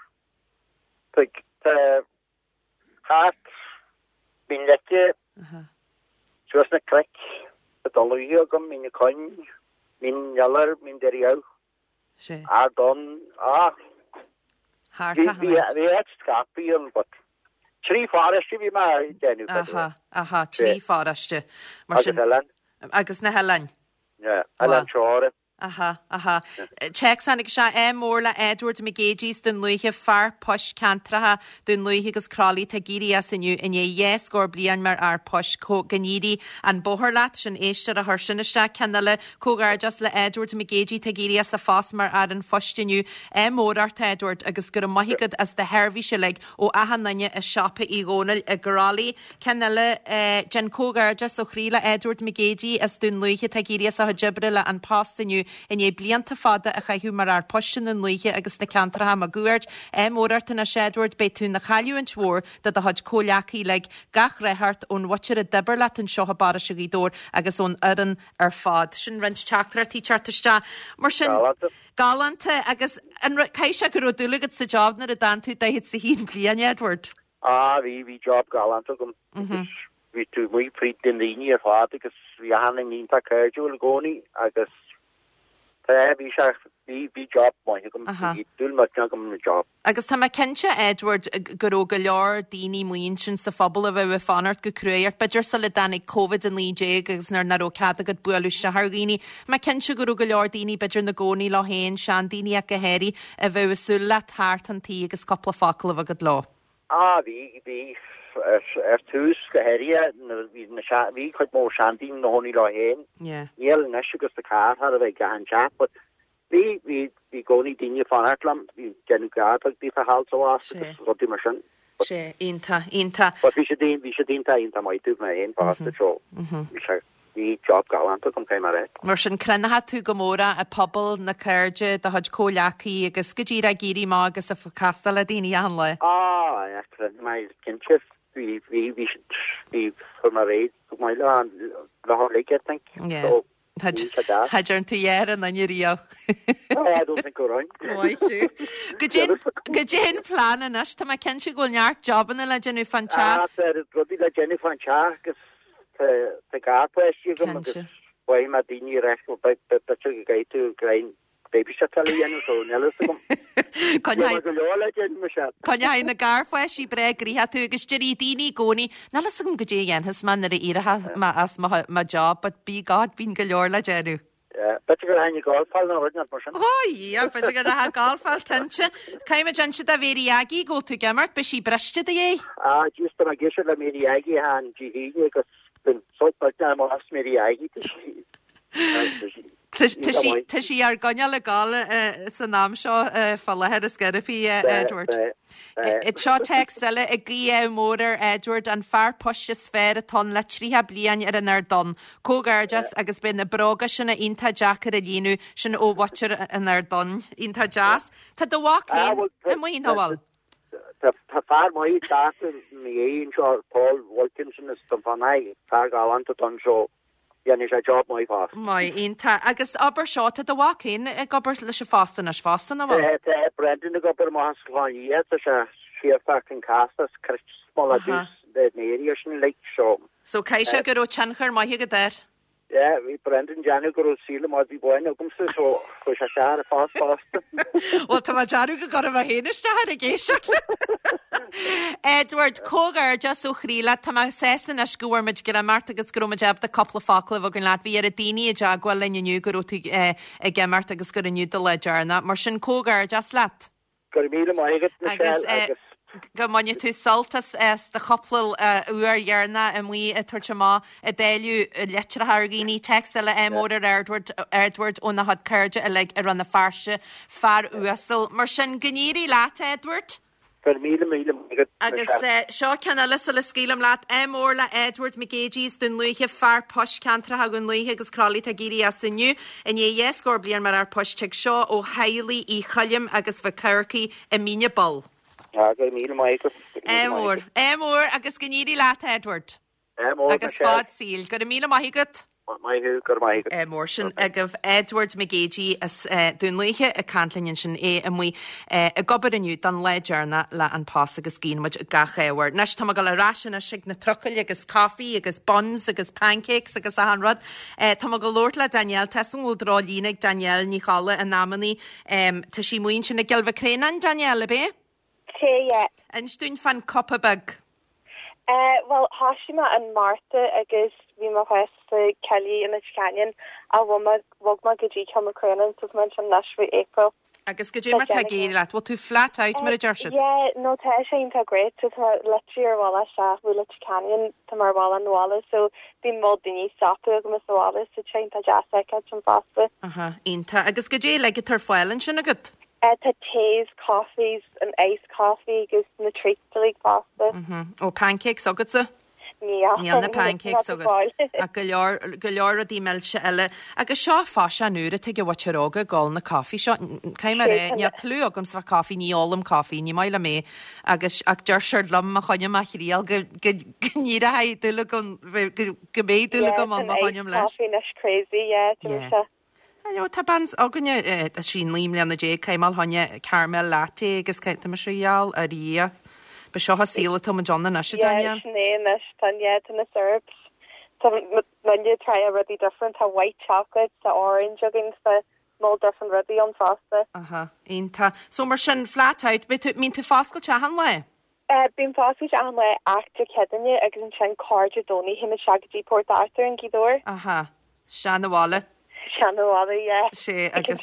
Hart, min letje, just na click, the dollar min coin, min yeller, min deriau. Sé. Don, Harta. we had scapion, but 3 forest we ma denu. Aha, trí fáraiste. Agus na Helen. Yeah, Alan Shore. Aha. Check sannig se mórla Edward McGagis den luiche far posh cantratha den luiche agus crálí tá gíri as inniu in yes gor blian mar ar posh co ganidi an boharlat sin éiste a harsiniste cennale cogar just le Edward McGagi tá gíri as a fás mar ar an fostiniu mórart Edward agus gur maihigad as de hervi se leg ó ahananne a shoppa I gonal a grálí cennale Jen cogar just so chríla Edward McGagi as den luiche tá gíri as a jibrila an pastiniu in é blianta fada a chaithú mar ar postin an luiche agus na cantratha a guairt mórartan a Edward be tú na chailiú an tvór dat a had cóleachaí le gach réhart ón watcher a deberlat an seo bara se dór agus ón aran ar fad. Sin rent teachtar tíchartiste mar sin galanta agus an caiise gur dúlagad sa job na a dan tú daid sa hín blian Edward. Vi job galanta gom. Vi tú mui prít in líni ar fad agus vi hanning nínta cairúil goni agus vi job mai gom dul mat gom na job. Agus tá kense Edward go go leor daoine muon sin sa fphobal a bheith fanart go cruúart, beidir sa le danig COVID an líé agus nar narrócad agad buúiste Harghoine, ma kense go leor daoine beidir na gcónaí lá héin sean daoine a gohéirí a bheith súla thart an tí agus coppla facail a agad lá. Vi tús gohéiria vi chuid mór seandín na honí lá héin. Níl ne agus de car har a bheith gahan chat, but vi gcónaí daine fanartlam vi genú gad bí a haltás rodi mar sin. Sé inta. But vi sé dínta inta maitú na héin pasta tro. Vi job galanta gom céim ar Mar sin crennathe tú go móra a pobl na cairde de had cóleachaí agus go ddíra géirí má agus a castal a daoine an le. Mai kinship vi for my raid my land la lake I think. So Hadjarn tú dhéan an rio. I don't think go Go dé plán an as tá cen si ghil neart joban le Jenny fan cha. Rodi le Jenny fan cha agus te garpes agus wai ma dini recht be gaitu grain baby chatalian so nelas gom. Conne na garfa sí bre gríthe tú agus deí daoine gcónaí na las gom go dé dhéanthas man ar iirethe as ma job, but bí gad bín go leor le déú. Bet go haine golfáil na mar sin. Fe go ha golfáil tense. Caiime gen si a bhéirí ggó tú gemart be sí breiste a dhé? Just a gé le méí aigi han GD agus bin sopa as méí aigi. Tá sí ar gonne le gála san náam seo fallhead a scarafí Edward. I seo textile a gí mór Edward an fear poiste sfér atá le tríthe blian ar an ar don. Cógarjas agus bin na broga sinna inta Jackar a líú sin ó watcher an ar don inta jazz. Tá do bhhain na muon háil. Tá fear mai dáta mé éon seo Paul Wilkinson is don fannaid fear galanta don seo. Is a job mai fast. Mai inta agus aber seo a bhhain ag gobar leis fástan as fástan bhil. Brendan a gobar más láí a se siarfachtin castas small dús de néir sin le seo. So caiise gur ó teanchar maithe go d. Vi Brendan Janu go síle má bhí buin gom so chu se se a fásta. Well tá dearú go go bh héanaiste a géise. Edward Cogar just so chríla tá sesan a scuirmid go marta agus gromajab de coppla fácla bh gon leat bhí ar a daine deagháil leniu go tú a gemart agus gur aniu de lejarna mar sin Cogar just leat. Gur míle maigad agus go manne tú saltas de choplal uarhearna a mí a tuirtá a déú letra Harghoine text le mór Edward ó na had cairde a le ar an na farse far uasal mar sin gníí láta Edward? Agus seo cena le le scílam leat mór le Edward McGagis den luiche far posh cantra ha gon luiche agus crálí a géirí a sinniu in yes gor blian mar ar posteigh seo ó hailí í chalim agus bh curcií a míne ball. Émór agus gníí leat Edward. Agus fád síl go míle maigad. Mór sin agah Edward McGagey as dúnlaiche a canlinn sin a mu a gobar aniu don leidjarna le an pás agus címuid gachéhar. Nes tá go lerásin a sig na trocail agus caí agus buns agus pancakes agus a hanrad. Tá go Lord le Daniel tesan bhil rá línig Daniel ní challe a námaní tá sí muoin sin na gelbhacrénan Daniel a bé? An stún fan copabag. Well, Hashima and Martha agus vi ma west Kelly in the Canyon a wog ma gaji Kilmacrenan to mention Nashville April. Agus go dé mar tá géir leat, bhil tú flat out mar a dearsid? No, tá sé tá great, so tá letri ar wala seach bhfuil Canyon tá mar wala an wala, so bí mód daoine stopú agus mas wala, so sé tá jaasa an fasta. Ínta, agus go dé le tar foilan sin agad? Tá teas, coffees, and iced coffee, agus na treats to like pasta. Ó pancakes agad sa? Níl na pancakes agad. A go leor a dí mell se eile. Agus seo fáis an úra te go bhateróga gáil na caí seo. Caim ar ní a clú agam sa caí ní ólam caí, ní maile mé. Agus ag deir seir lom a choine a chiríal go ní a haid dúla go méadúla go man a choine leis. Coffee is crazy, yeah. Tá bans aganne a sin líam leanna dé caiimal tháine caramel latte agus caiinte mar séall a ria. Ba seo ha síla tá Johnna na sé Daniel? Yes, Tanya to the syrups. So when you try a really different, a white chocolate, the orange, against the more different really on pasta. Inta. So mar sin flat out, bit mín tú fáscail tehan le? Bín fáscail tehan le actor Kedanye agus an Carja Doni him a Shaggy Port Arthur in Gidor. Shanna Walla. Sé agus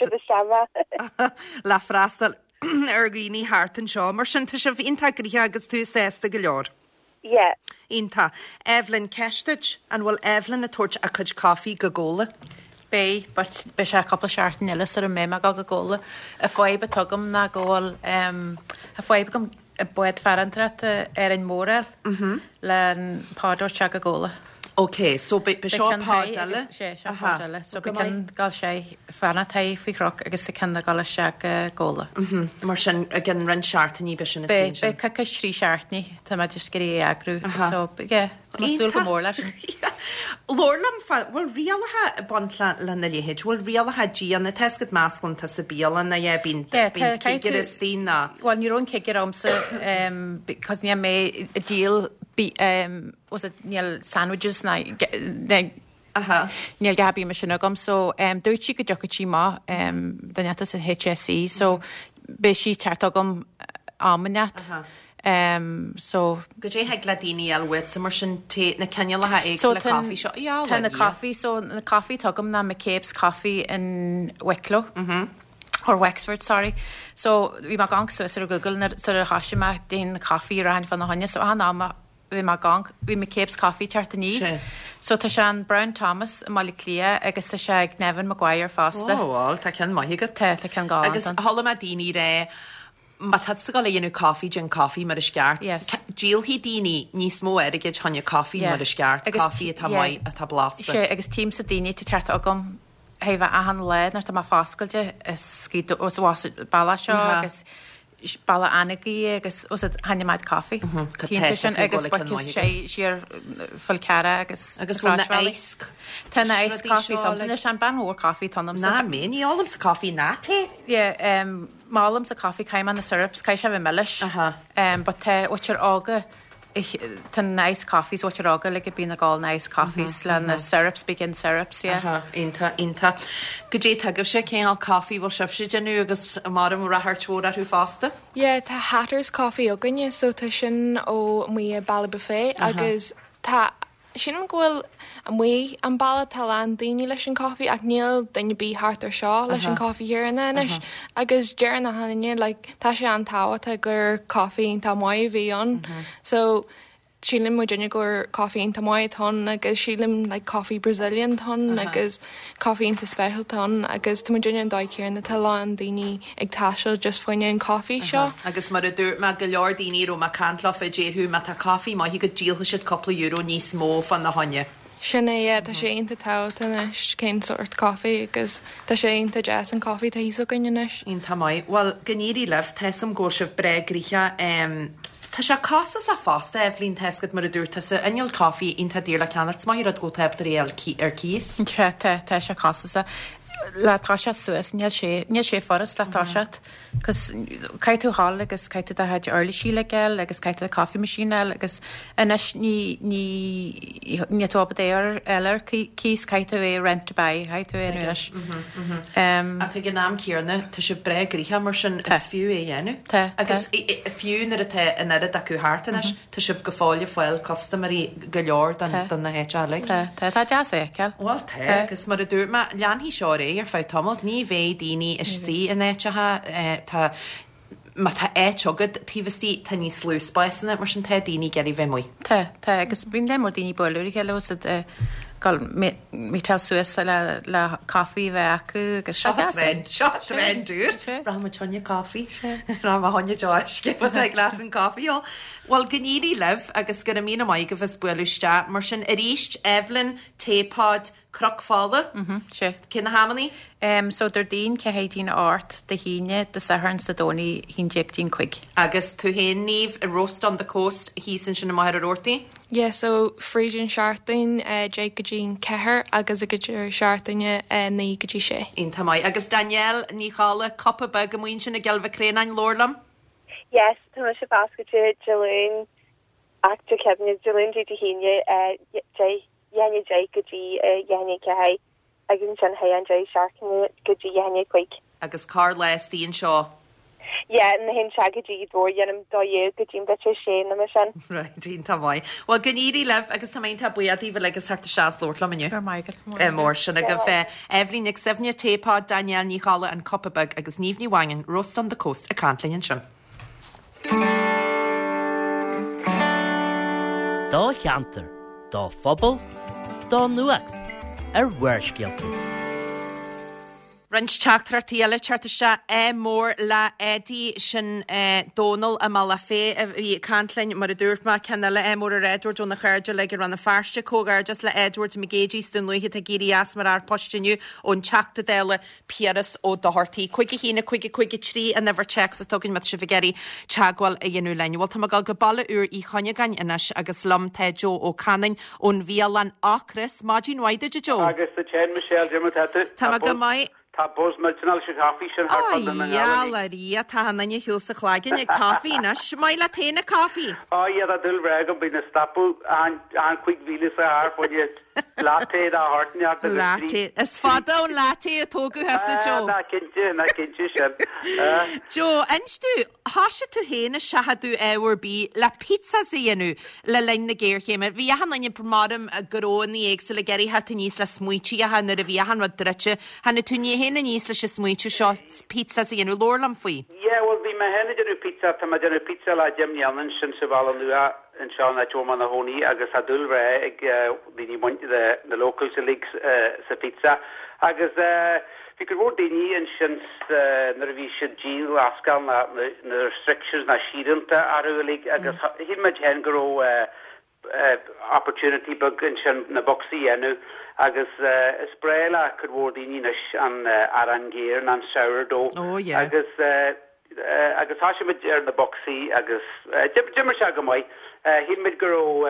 le frasal ar gghine háartan seo mar sin tá se bhínta gríthe agus tú sésta go leor. Ínta Evelyn Kestich an bhfuil Evelyn a tuairt a chud caí go ggóla. Be se coppla seaartan eile ar a mé go ggóla a foibe tugam na ggóil a foibe gom a buid ferantra ar an mór le an pádor se go ggóla. Okay, so be seo pádala? Pádala. So be can gal sé fanna taí fao croc agus sa canna gal se ggóla. Mar sin a gin ran seaartaní be sin na féin. Be caca srí seaartní tá me just gurí agrú. So súil go mór leis. Lorlam bhfuil rialathe bantla le na léhéid, bhfuil rialathe díana na tescad máslan tá sa bíalan na bín cigur is tína. Bhil ní rón cigur amsa cos ní mé a díal was it níl sandwiches níl gabí me sin agam, so dúirt si go docatí má daneta sa HSE, so be si teart agam ammanat. So go dé heag le daoine alwit sa mar sin na cenealathe ag le caí seo. Tá na caí, so na caí tugam na McCabe's Coffee in Wicklow. Or Wexford, sorry. So vi ma gang so Google sort of hashima den coffee ran van the honey, so anama vi ma gang vi McCabe's Coffee tartanese. So tá sean Brown Thomas a Molly Clea agus tá se Nevin Maguire fasta. Well, tá cean maithigad. Tá cean gáil. Agus thola ma daoine ré ma tá sa go le dhéanú coffee gin coffee mar a sceart. Yes. Díal hí daoine níos mó aige tháine coffee mar a sceart, coffee atá mai atá blasta. Sé agus tím sa daoine te teart agam heh a han le nar má fáscailte cí os balla seo agus balla anagaí agus os hanne maid caí agus sé siar full cara agus Tána éis caí samna an banúór caí tannam na mé álam sa caí náte? Málam sa caí caiim na syrups cai se bh meis ba te óir ága tan nice coffees what you're all like being a gall nice coffees and syrups begin syrups inta go dé tag sé céál coffee bhil sibh sé genú agus mar ra hartúra tú fásta? Tá Hatters Coffee aganne so tá sin ó mu balla buffet agus tá sin ghfuil mu an balla tal an daoine leis an coffee ag níl daine bí hartar seo leis an coffee hir in inis agus dear na haine le tá sé an táhata gur coffee tá mai bhí an so sílim mu dunne gur coffee tá mai ton agus sílim le coffee Brazilian ton agus coffee into special ton agus tá dunne an daicéir na tal an daoine ag táisiil just foiine an coffee seo agus mar a dúirt me go leor daoine ó má cantla fé déirú me tá coffee má hi go díalcha siad coppla euro níos mó fan na haine. Sinna tá sé inta tátainna cén sort coffee agus tá sé inta jazz an coffee tá híos ganneis. Ínta mai. Well, gníirí leh team ggó sibh bre gríthe Tá se casas a fásta Evelyn tescad mar a dúirta sa inal coffee inta dír le canart smair a go tebtar ar cís. Tá se casasa. Le táisiad suas níl sé forras le táisiad, cos caiitú hall agus caiite a haid early síle geil agus caiite a coffee machine agus inis ní tópa éir eiler cís caiitú é rent bei haitú é nuis. A chu gnáam cíarna tá si bre gríthe mar sin is fiú é dhéanú. Agus fiún ar a in airad acu hátanis tá sib go fáile foiil costamarí go leor don na héiteala. Tá deas é ceall? Bhil te agus mar a dúr leanhí seoir ar fá tomult ní bhéh daoine istí in éitethe tá tá éitogad tíhastí tá ní slú spáisina mar sin te daoine geirí bheith muoi. Tá agus bín le mór daoine bolúí ge gal mí tal suasa le caí bheith acu agus Seo dúr ra tonne caí ra honne deisce ag glas an caío. Well gníí leh agus go mí mai go bheits buúiste mar sin a ríist Evelyn tépád crocfáda sé cinna hamanní? So der dín ce hédín át de híine de saharn sa dóí hín jetín chuig. Agus tú hé níomh a roast on the coast hí sin sin na mar ortaí? Yeah, so frídin seaartain dé go dín cethir agus a goidir seaartaine ní gotí sé. Ínta mai. Agus Daniel ní chála coppa bag go muon sin na gelbh lórlam? Yes, tá se bascatte Jolene actor cabinet Jolene dí híine dhéine dé gotí dhéine cehé agin sin hé an dé seaartaine gotí dhéine chuig. Agus cá les tíon seo? Yeah, na hen shagadí dór dhéanam dóé go dtín bete sé na me sin. Right, dín tá bhaid. Well gníí leh agus tá buadí bh legus harta seaas lóirla miniu. Mór sin a go bheith Evelyn ag sefne tépá Daniel ní chála an Coppabug agus níomhní wain roast on the coast a cantlinn sin. Dá cheantar, dá phobal, dá nuacht ar bhuairscialta. Rins teachtar tíala teartiste mór le Eddie sin Donal a mal le fé a bhí cantlinn mar a dúirtma cenna mór a Edward ón na chuirde le gur ranna fearste cógar just le Edward McGagey ston luithe a géirí as mar ar postiniu ón teachta déile Pieras ó dohartaí. Cuige hína cuige trí a never checks a tugann mat si bhgéirí teagháil a dhéanú lein. Bhil tá gal go balla úr í chonne gain inis agus lom te Jo ó Canning ón bhíalan áchris. Máidín waide de Jo? Agus the Chen Michelle Jimotata. Tá go mai Tá bos multinal se caí sin Jaí tá hanna hiúil sa chlágin ag caí nas mai le téna caí. Iad a dul reg bí na stapú an chuig víle a foiad láté a hartneart láté. Is fada ón láté a tógu hesa Jo. Na cinnte sin. Jo, einstú háise tú héna seaadú éhar bí le pizza síanú le lein na géirchéime. Bhí hanna permádum a gorónní éag sa le geirí harta níos le smuotí a hanna a bhí han rud drite hanna túní héna níos leis smuotú seo pizza síanú lórlam faoi. Yeah, well bhí me henna denú pizza tá me denú pizza le Jimneanan sin sa bhla nua in seán na Joman na hóní agus a dul ré ag bhí muinte na local sa leagues sa pizza agus fi gur bhór daoine in sin nar bhí si díl ascail na restrictions na sídanta arúlaigh agus hí meid hen goró opportunity bug in sin na boxí ennu agus spréile gur bhór daoine an arangéir an sourdough agus agus tá mit ar na boxí agus Jimmer se go mai hí mid goró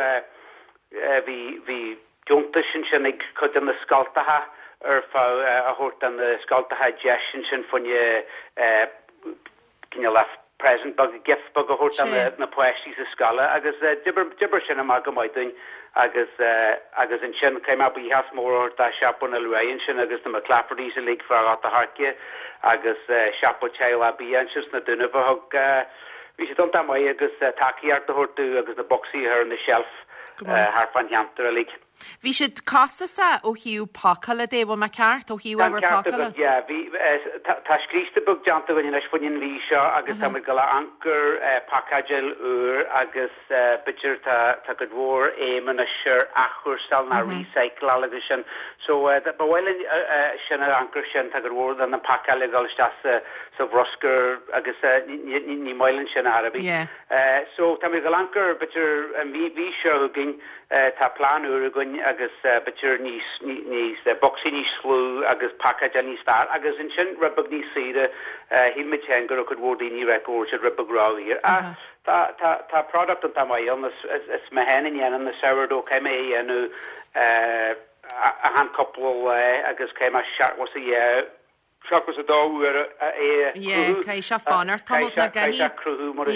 hí jonta sin ag chud an na scaltatha ar fá a hort an na scaltatha jesin sin funne cinne le present bag gift bag a hort an na poisí sa scala agus dibber sin am go maiidún agus in sin céim a bhí has mór tá seapon a luin sin agus na Clafferty a lig far a harce agus seapo teil a bí an sis na duna bhog hí sé don mai agus takeíart a hortú agus na boxí ar na shelf haar fan jantar a lig. Bhí siad costasa ó hiú pakala dé bh me ceart ó hiú ar pakala? Tá scríiste bug janta bhain leis funin lí seo agus tá go anchor packagel úr agus bitir tá go dhór éman a seir achur sal na recycle agus sin so bhfuil sin ar anchor sin tá go dhór an na packagel sta sa bhroscar agus ní mailen sin Arabi. So tá go anchor bitir bhí seo gin tá plán úr agus bitir níos boxí níos slú agus package níos star agus in sin rubag níos síide hí mit gur chud bhór daoine recóir se rubagrá hir tá product an tamai is me hen in the sourdough came anu a hand couple agus came a shot was a shot was a dog cai se fanar tá gaí cruú mar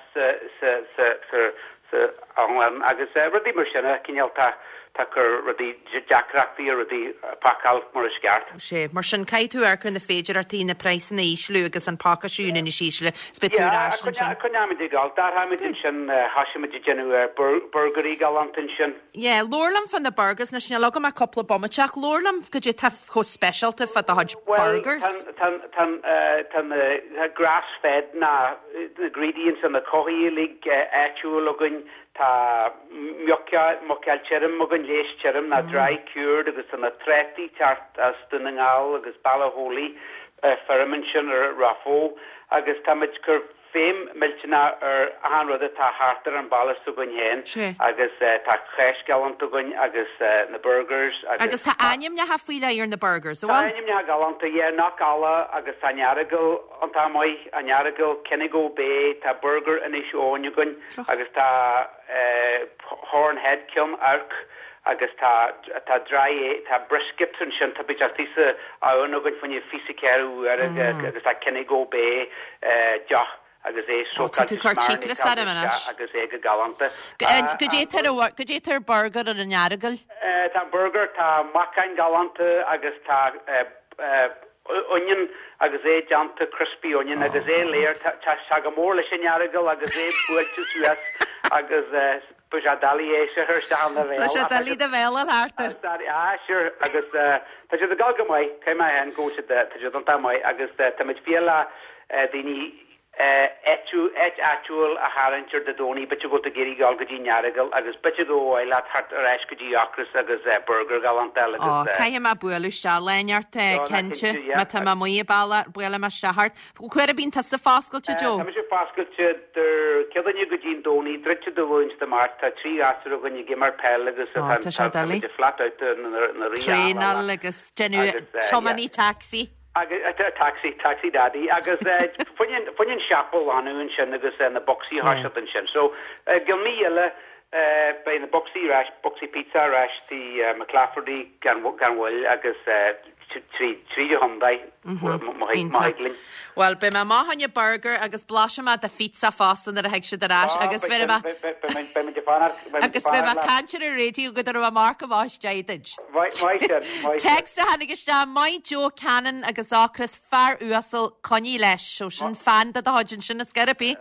agus rudí mar sinna cinelta Tucker rudí Jackreachtaí a rudí pakal mar sceart. Sé mar sin caiú ar chun na féidir ar tína preis na íslu agus an pakasúna in sísle speúrá. Chunáid gal dar haid sin hasimiid genú burgerí galantin sin. Jé, Lorlam fan na burgers na sin logam a coppla bommateach Lorlam go dé taf cho specialta fa a hod burgers. Tan grass-fed na ingredients an na coí lig eú logun tá moceal cherrim mogan léis cherrim na dry cured agus an na treti tart as dunningal agus ballaholi ferment sin ar raffo agus tamid cur féim milchina ar anrada tá hartar an ballas tugan hen agus tá cheis galant tugan agus na burgers agus tá aim na hafuile ar na burgers aim na galanta nach gala agus anjaragil an tá mai anjaragil Kennigo Bay tá burger in is ónjugan agus tá hornhead kiln arc agus tá dry tá brisket an sin tá bit artisa anugan fan fisikeru agus tá Kennigo Bay agus so tú cartícra agus go galanta. Go dé burger an anjaragil? Tá burger tá macain galanta agus tá onion agus janta crispy onion agus léir tá sagamór leis anjaragil agus builtu suas agus Dalí se her down the veil. Dalí de veil harta. Sure agus tá sé a galga mai cé mai hen go se tá an tamai agus tamid fiala dini actual a harantir de doni bit go to geri gal godi nyaragal agus bit go lat hart reis godi acrus agus burger galantel agus kai ma buelu sta lenyart kenche mat ma moye bala buela ma stahart kwere bin ta sa faskal to jo ma faskal to der kedan godi doni dritche de woins de marta 3 asro gon you gimar pel agus de flat out na train agus genu chomani taxi taxi daddy agus funnin chapel anu an sin agus na boxy has an sin so gilmíile bei na boxy pizza rash the McClafferty gan well agus trí Hyundai Maidlin. Well, be ma máhanne burger agus blasama de pizza fastan ar a heag se darás agus be ma cantir a réitiú go ar a mark of áis deidid. Text a hannig sta mai Joe Cannon agus ácras far uasal coní leis so sin fan da hodjin sin na scarpi.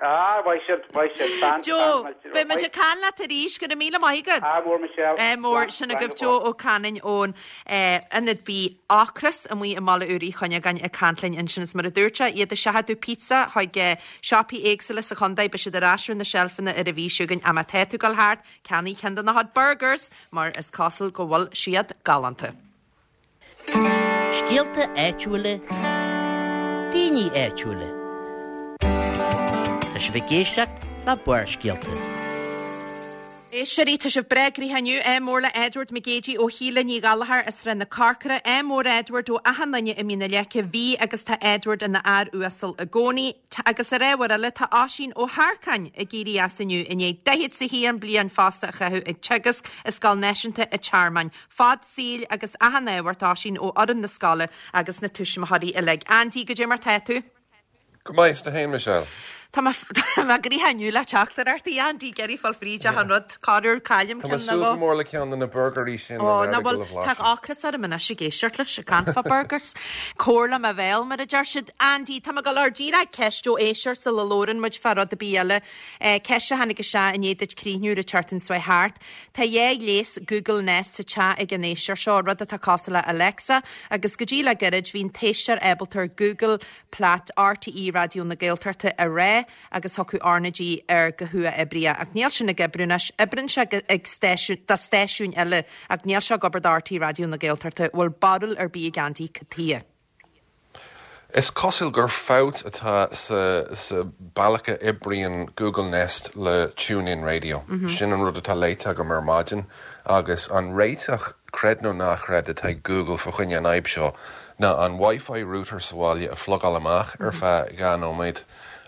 Joe, be ma je canla a ríis go a míle maigad. Mór sin a gif Joe ó Cannon ón and it be Chris and we mala uri chanya gan a cantlin insurance mar a dúirte iad a sehadú pizza haige shoppy excellence a chundai be the rasher in the shelf in the iraví sugan ama tetu gal hart canny kenda na hot burgers mar is castle go wal siad galanta. Skeelte éituile Dini éituile Tá sé vigéisteach na buir skeelte. Sirí tá se bregri haniu mórla Edward McGagey ó híle ní galahar is rinne carcara mór Edward ó ahananne i mína lece ví agus tá Edward in na ar uasal a gcónaí agus a réhar le tá ásin ó Harcain a géirí asaniu in é dehid sa hían blian fásta a chahu ag tegas is gal neisianta a charmain fad síl agus ahannéhar ásin ó oran na scala agus na tuisimaharí a leg Andy go mar tetu. Go mais na hain Michelle. Tá ma grí haniu le teachtar artaí Andy geri fal fríd a hanrod cadúr cailim cin na go. Tá mór le cean na burgerí sin na bhil tá áchas ar a mina sé géisiart le se canfa burgers. Córla a bhéil mar a dear siad Andy tá gal ar díra ceistú éisiir sa le lóran muid farrad a bíile ceise hanig se in éidir críniú a chartan swai hart. Tá dhé lés Google Nest sa cha ag an éisiir seo rud a tá casala Alexa agus go díla gerid hín téisiir ebaltar Google Plat RTE radio na Gaeltarta a ré agus hocu arnagí gohua ebria ag níl sin na gebrúnas ebrin se ag stéisiún eile ag níl se gobardartí radio na Gaeltarta bhfuil barúil ar bí gandí catia. Is cossil gur fát atá sa bailcha ibrion Google Nest le TuneIn radio. Sin an rud atá léite go mar mágin agus an réiteach cred nó nachred atá Google fo chuine an aib seo na an Wi-Fi router sáile a flog amach ar fe gan óméid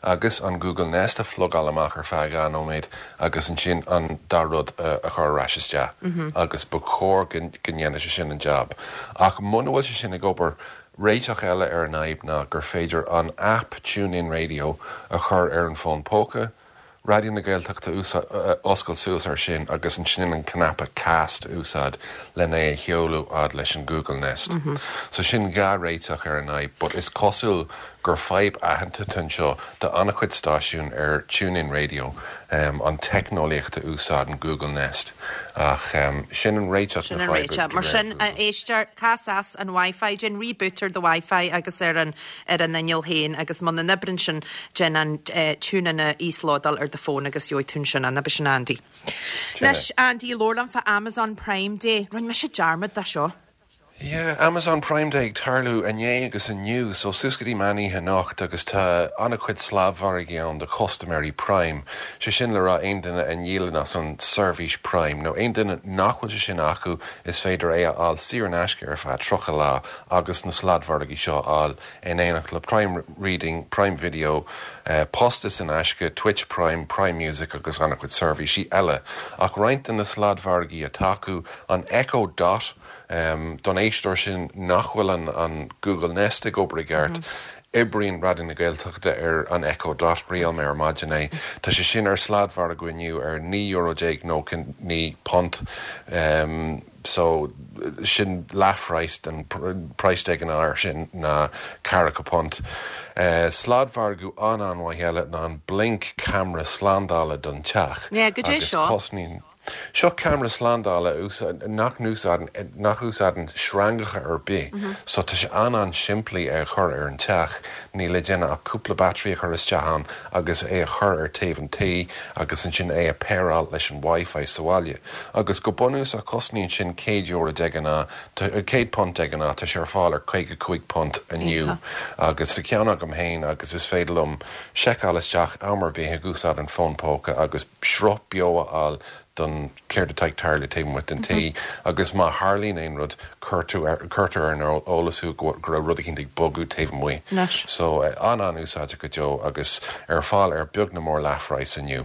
agus an Google Nest a flog amach ar feig an óméid agus an sin an darrod a chur raisiste agus bu chór gnéana sin an job. Ach mhil se sin gobar réiteach eile ar naib ná gur féidir an app TuneIn Radio a chur ar an fón póca, Radio na Gaeltachta oscail suas ar sin agus an sin an cnapa cast úsad lena é cheolú ad leis an Google Nest. So sin gá réiteach ar naib, but is cosúil gur feib ahananta tan seo de annachcuid stáisiún ar TuneIn Radio an technoliaachta úsad an Google Nest. Ach sin an réiteach na feib. Mar sin éistear casas an Wi-Fi gin rebooter de Wi-Fi agus ar an nail héin agus man na nibrin sin gin an túna na ísládal ar de fón agus joi tún sin an na bis Andy. Leis Andy Lorlan fa Amazon Prime Day. Rhain me sé jarmad da seo. Yeah, Amazon Prime Day tarlú ané agus a nniu, so suscadí maní hanacht agus tá annachcuid slávharigi an de customary Prime. Se sin le ra ein duine a nílan as an Service Prime. No ein duine nachhuiil sin acu is féidir é áil siar an eisce ar feadh trocha lá agus na sládharigi seo áil in éanach le Prime Reading, Prime Video, postas in eisce, Twitch Prime, Prime Music agus annachcuid Service sí eile. Ach roinnt in na sládharigi a tacu an Echo Dot don éistóir sin nachhfuil an Google Nest ag obair gceart Ibríonn Radio na Gaeltachta ar an Echo Dot rial mé armaidiné. Tá sé sin ar sládmhar a gcuinniu ar €9 nó ní pont. So sin leafreist an price ag an áir sin na Caracha pont. Sládmhar go anhha heile ná an blink camera slandála don teach. Né, go dé seo. Seo camera slandála nach úsádan srangacha ar bí, so tá sé an siimplí ar chur ar an teach, ní le déine a cúpla batterí a chur is teán agus é a chur ar taobh an taí agus an sin é a péráil leis an Wi-Fi sáile. Agus go bonús a cosníonn sin €100 deganá, £100 deganá tá sé ar fáil ar £5 aniu. Agus tá ceanna go héin agus is féidir seicáil isteach amar bíthe gúsad an fónpóca agus srop beoga don céir de teag tarla taobh with an taí, agus má Harlín éon rud curtar ar an ólasú go rud cinnta bogú taobh muoi. So an úsáide go deo agus ar fáil ar beag na mór leafráis aniu.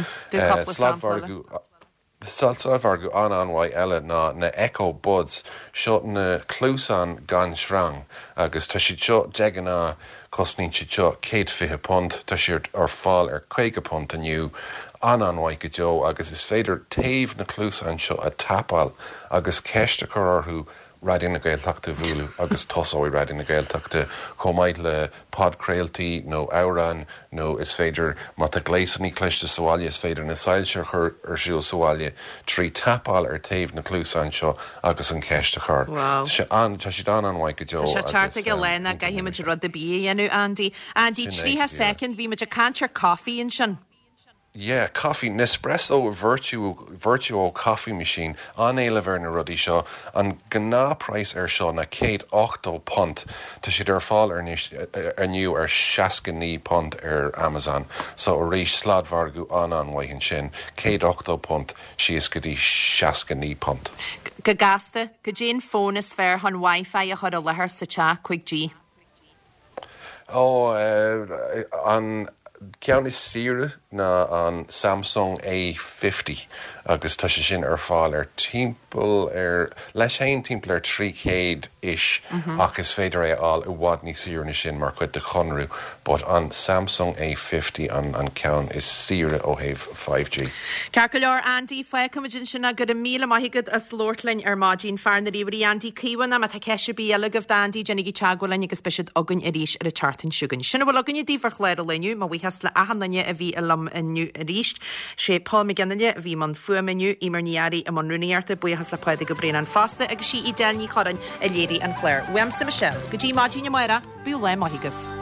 Sládmhar go anhhaid eile na Echo Buds seo na clúsán gan srang agus tá siad seo deganá cosníonn siad seo £150, tá siad ar fáil ar £50 aniu. Anhhaid go deo agus is féidir taobh na clúsán seo a tapáil agus ceiste chu orthú Radio na Gaeltachta bhuailú agus tosóid Radio na Gaeltachta chomaid le podcréaltaí nó áran nó is féidir má tá gléisaní cleiste sáile is féidir na sailse chur ar siúil sáile trí tapáil ar taobh na clúsán seo agus an ceiste chur. Tá siad anhhaid go deo. Tá sé tearrta go lena ga híimeid rud a bí dhéanú Andy. Andy, 3 second bhí muid a cantar coffee in sin. Yeah, coffee, Nespresso Virtuo coffee machine an éile bhar na rudí seo an gná price ar seo na £8 tá siad ar fáil ar aniu ar £69 ar Amazon. So a rís sládmhar go anhhaithin sin £8 síos go dtí £69. Go gasta, go dtéon fón is fearr an Wi-Fi a chud a lethir sa teach chuig G. An ceann is sire na an Samsung A50 agus tá sé sin ar fáil ar timppel ar leis haon timppel ar 300 is ach is féidir é áil i bhád ní sire na sin mar chuid de chunrú, but an Samsung A50 an ceann is sire ó thaobh 5G. Cear go leor Andy foiag cumidjin sin a go a míle maithigad as lortlainn ar máidín fear na ríomhí Andy Cíwan am a tá ceise bí eile goh Andy Jenny teagháil agus beisiad agan a ríis ar a chartan siúgan. Sinna bhfuil agan díomhar chléir leniu má bhuihas le ahananne a bhí a lam inniu a ríist sé Paul McGinnalle a bhí man fuameniu imar níari a man runúíarta buchas le poide go bréan an fásta agus sí I déilní choran a léirí an chléir. Weam sa Michelle, go dtí máidín na maira, bú le maithigah.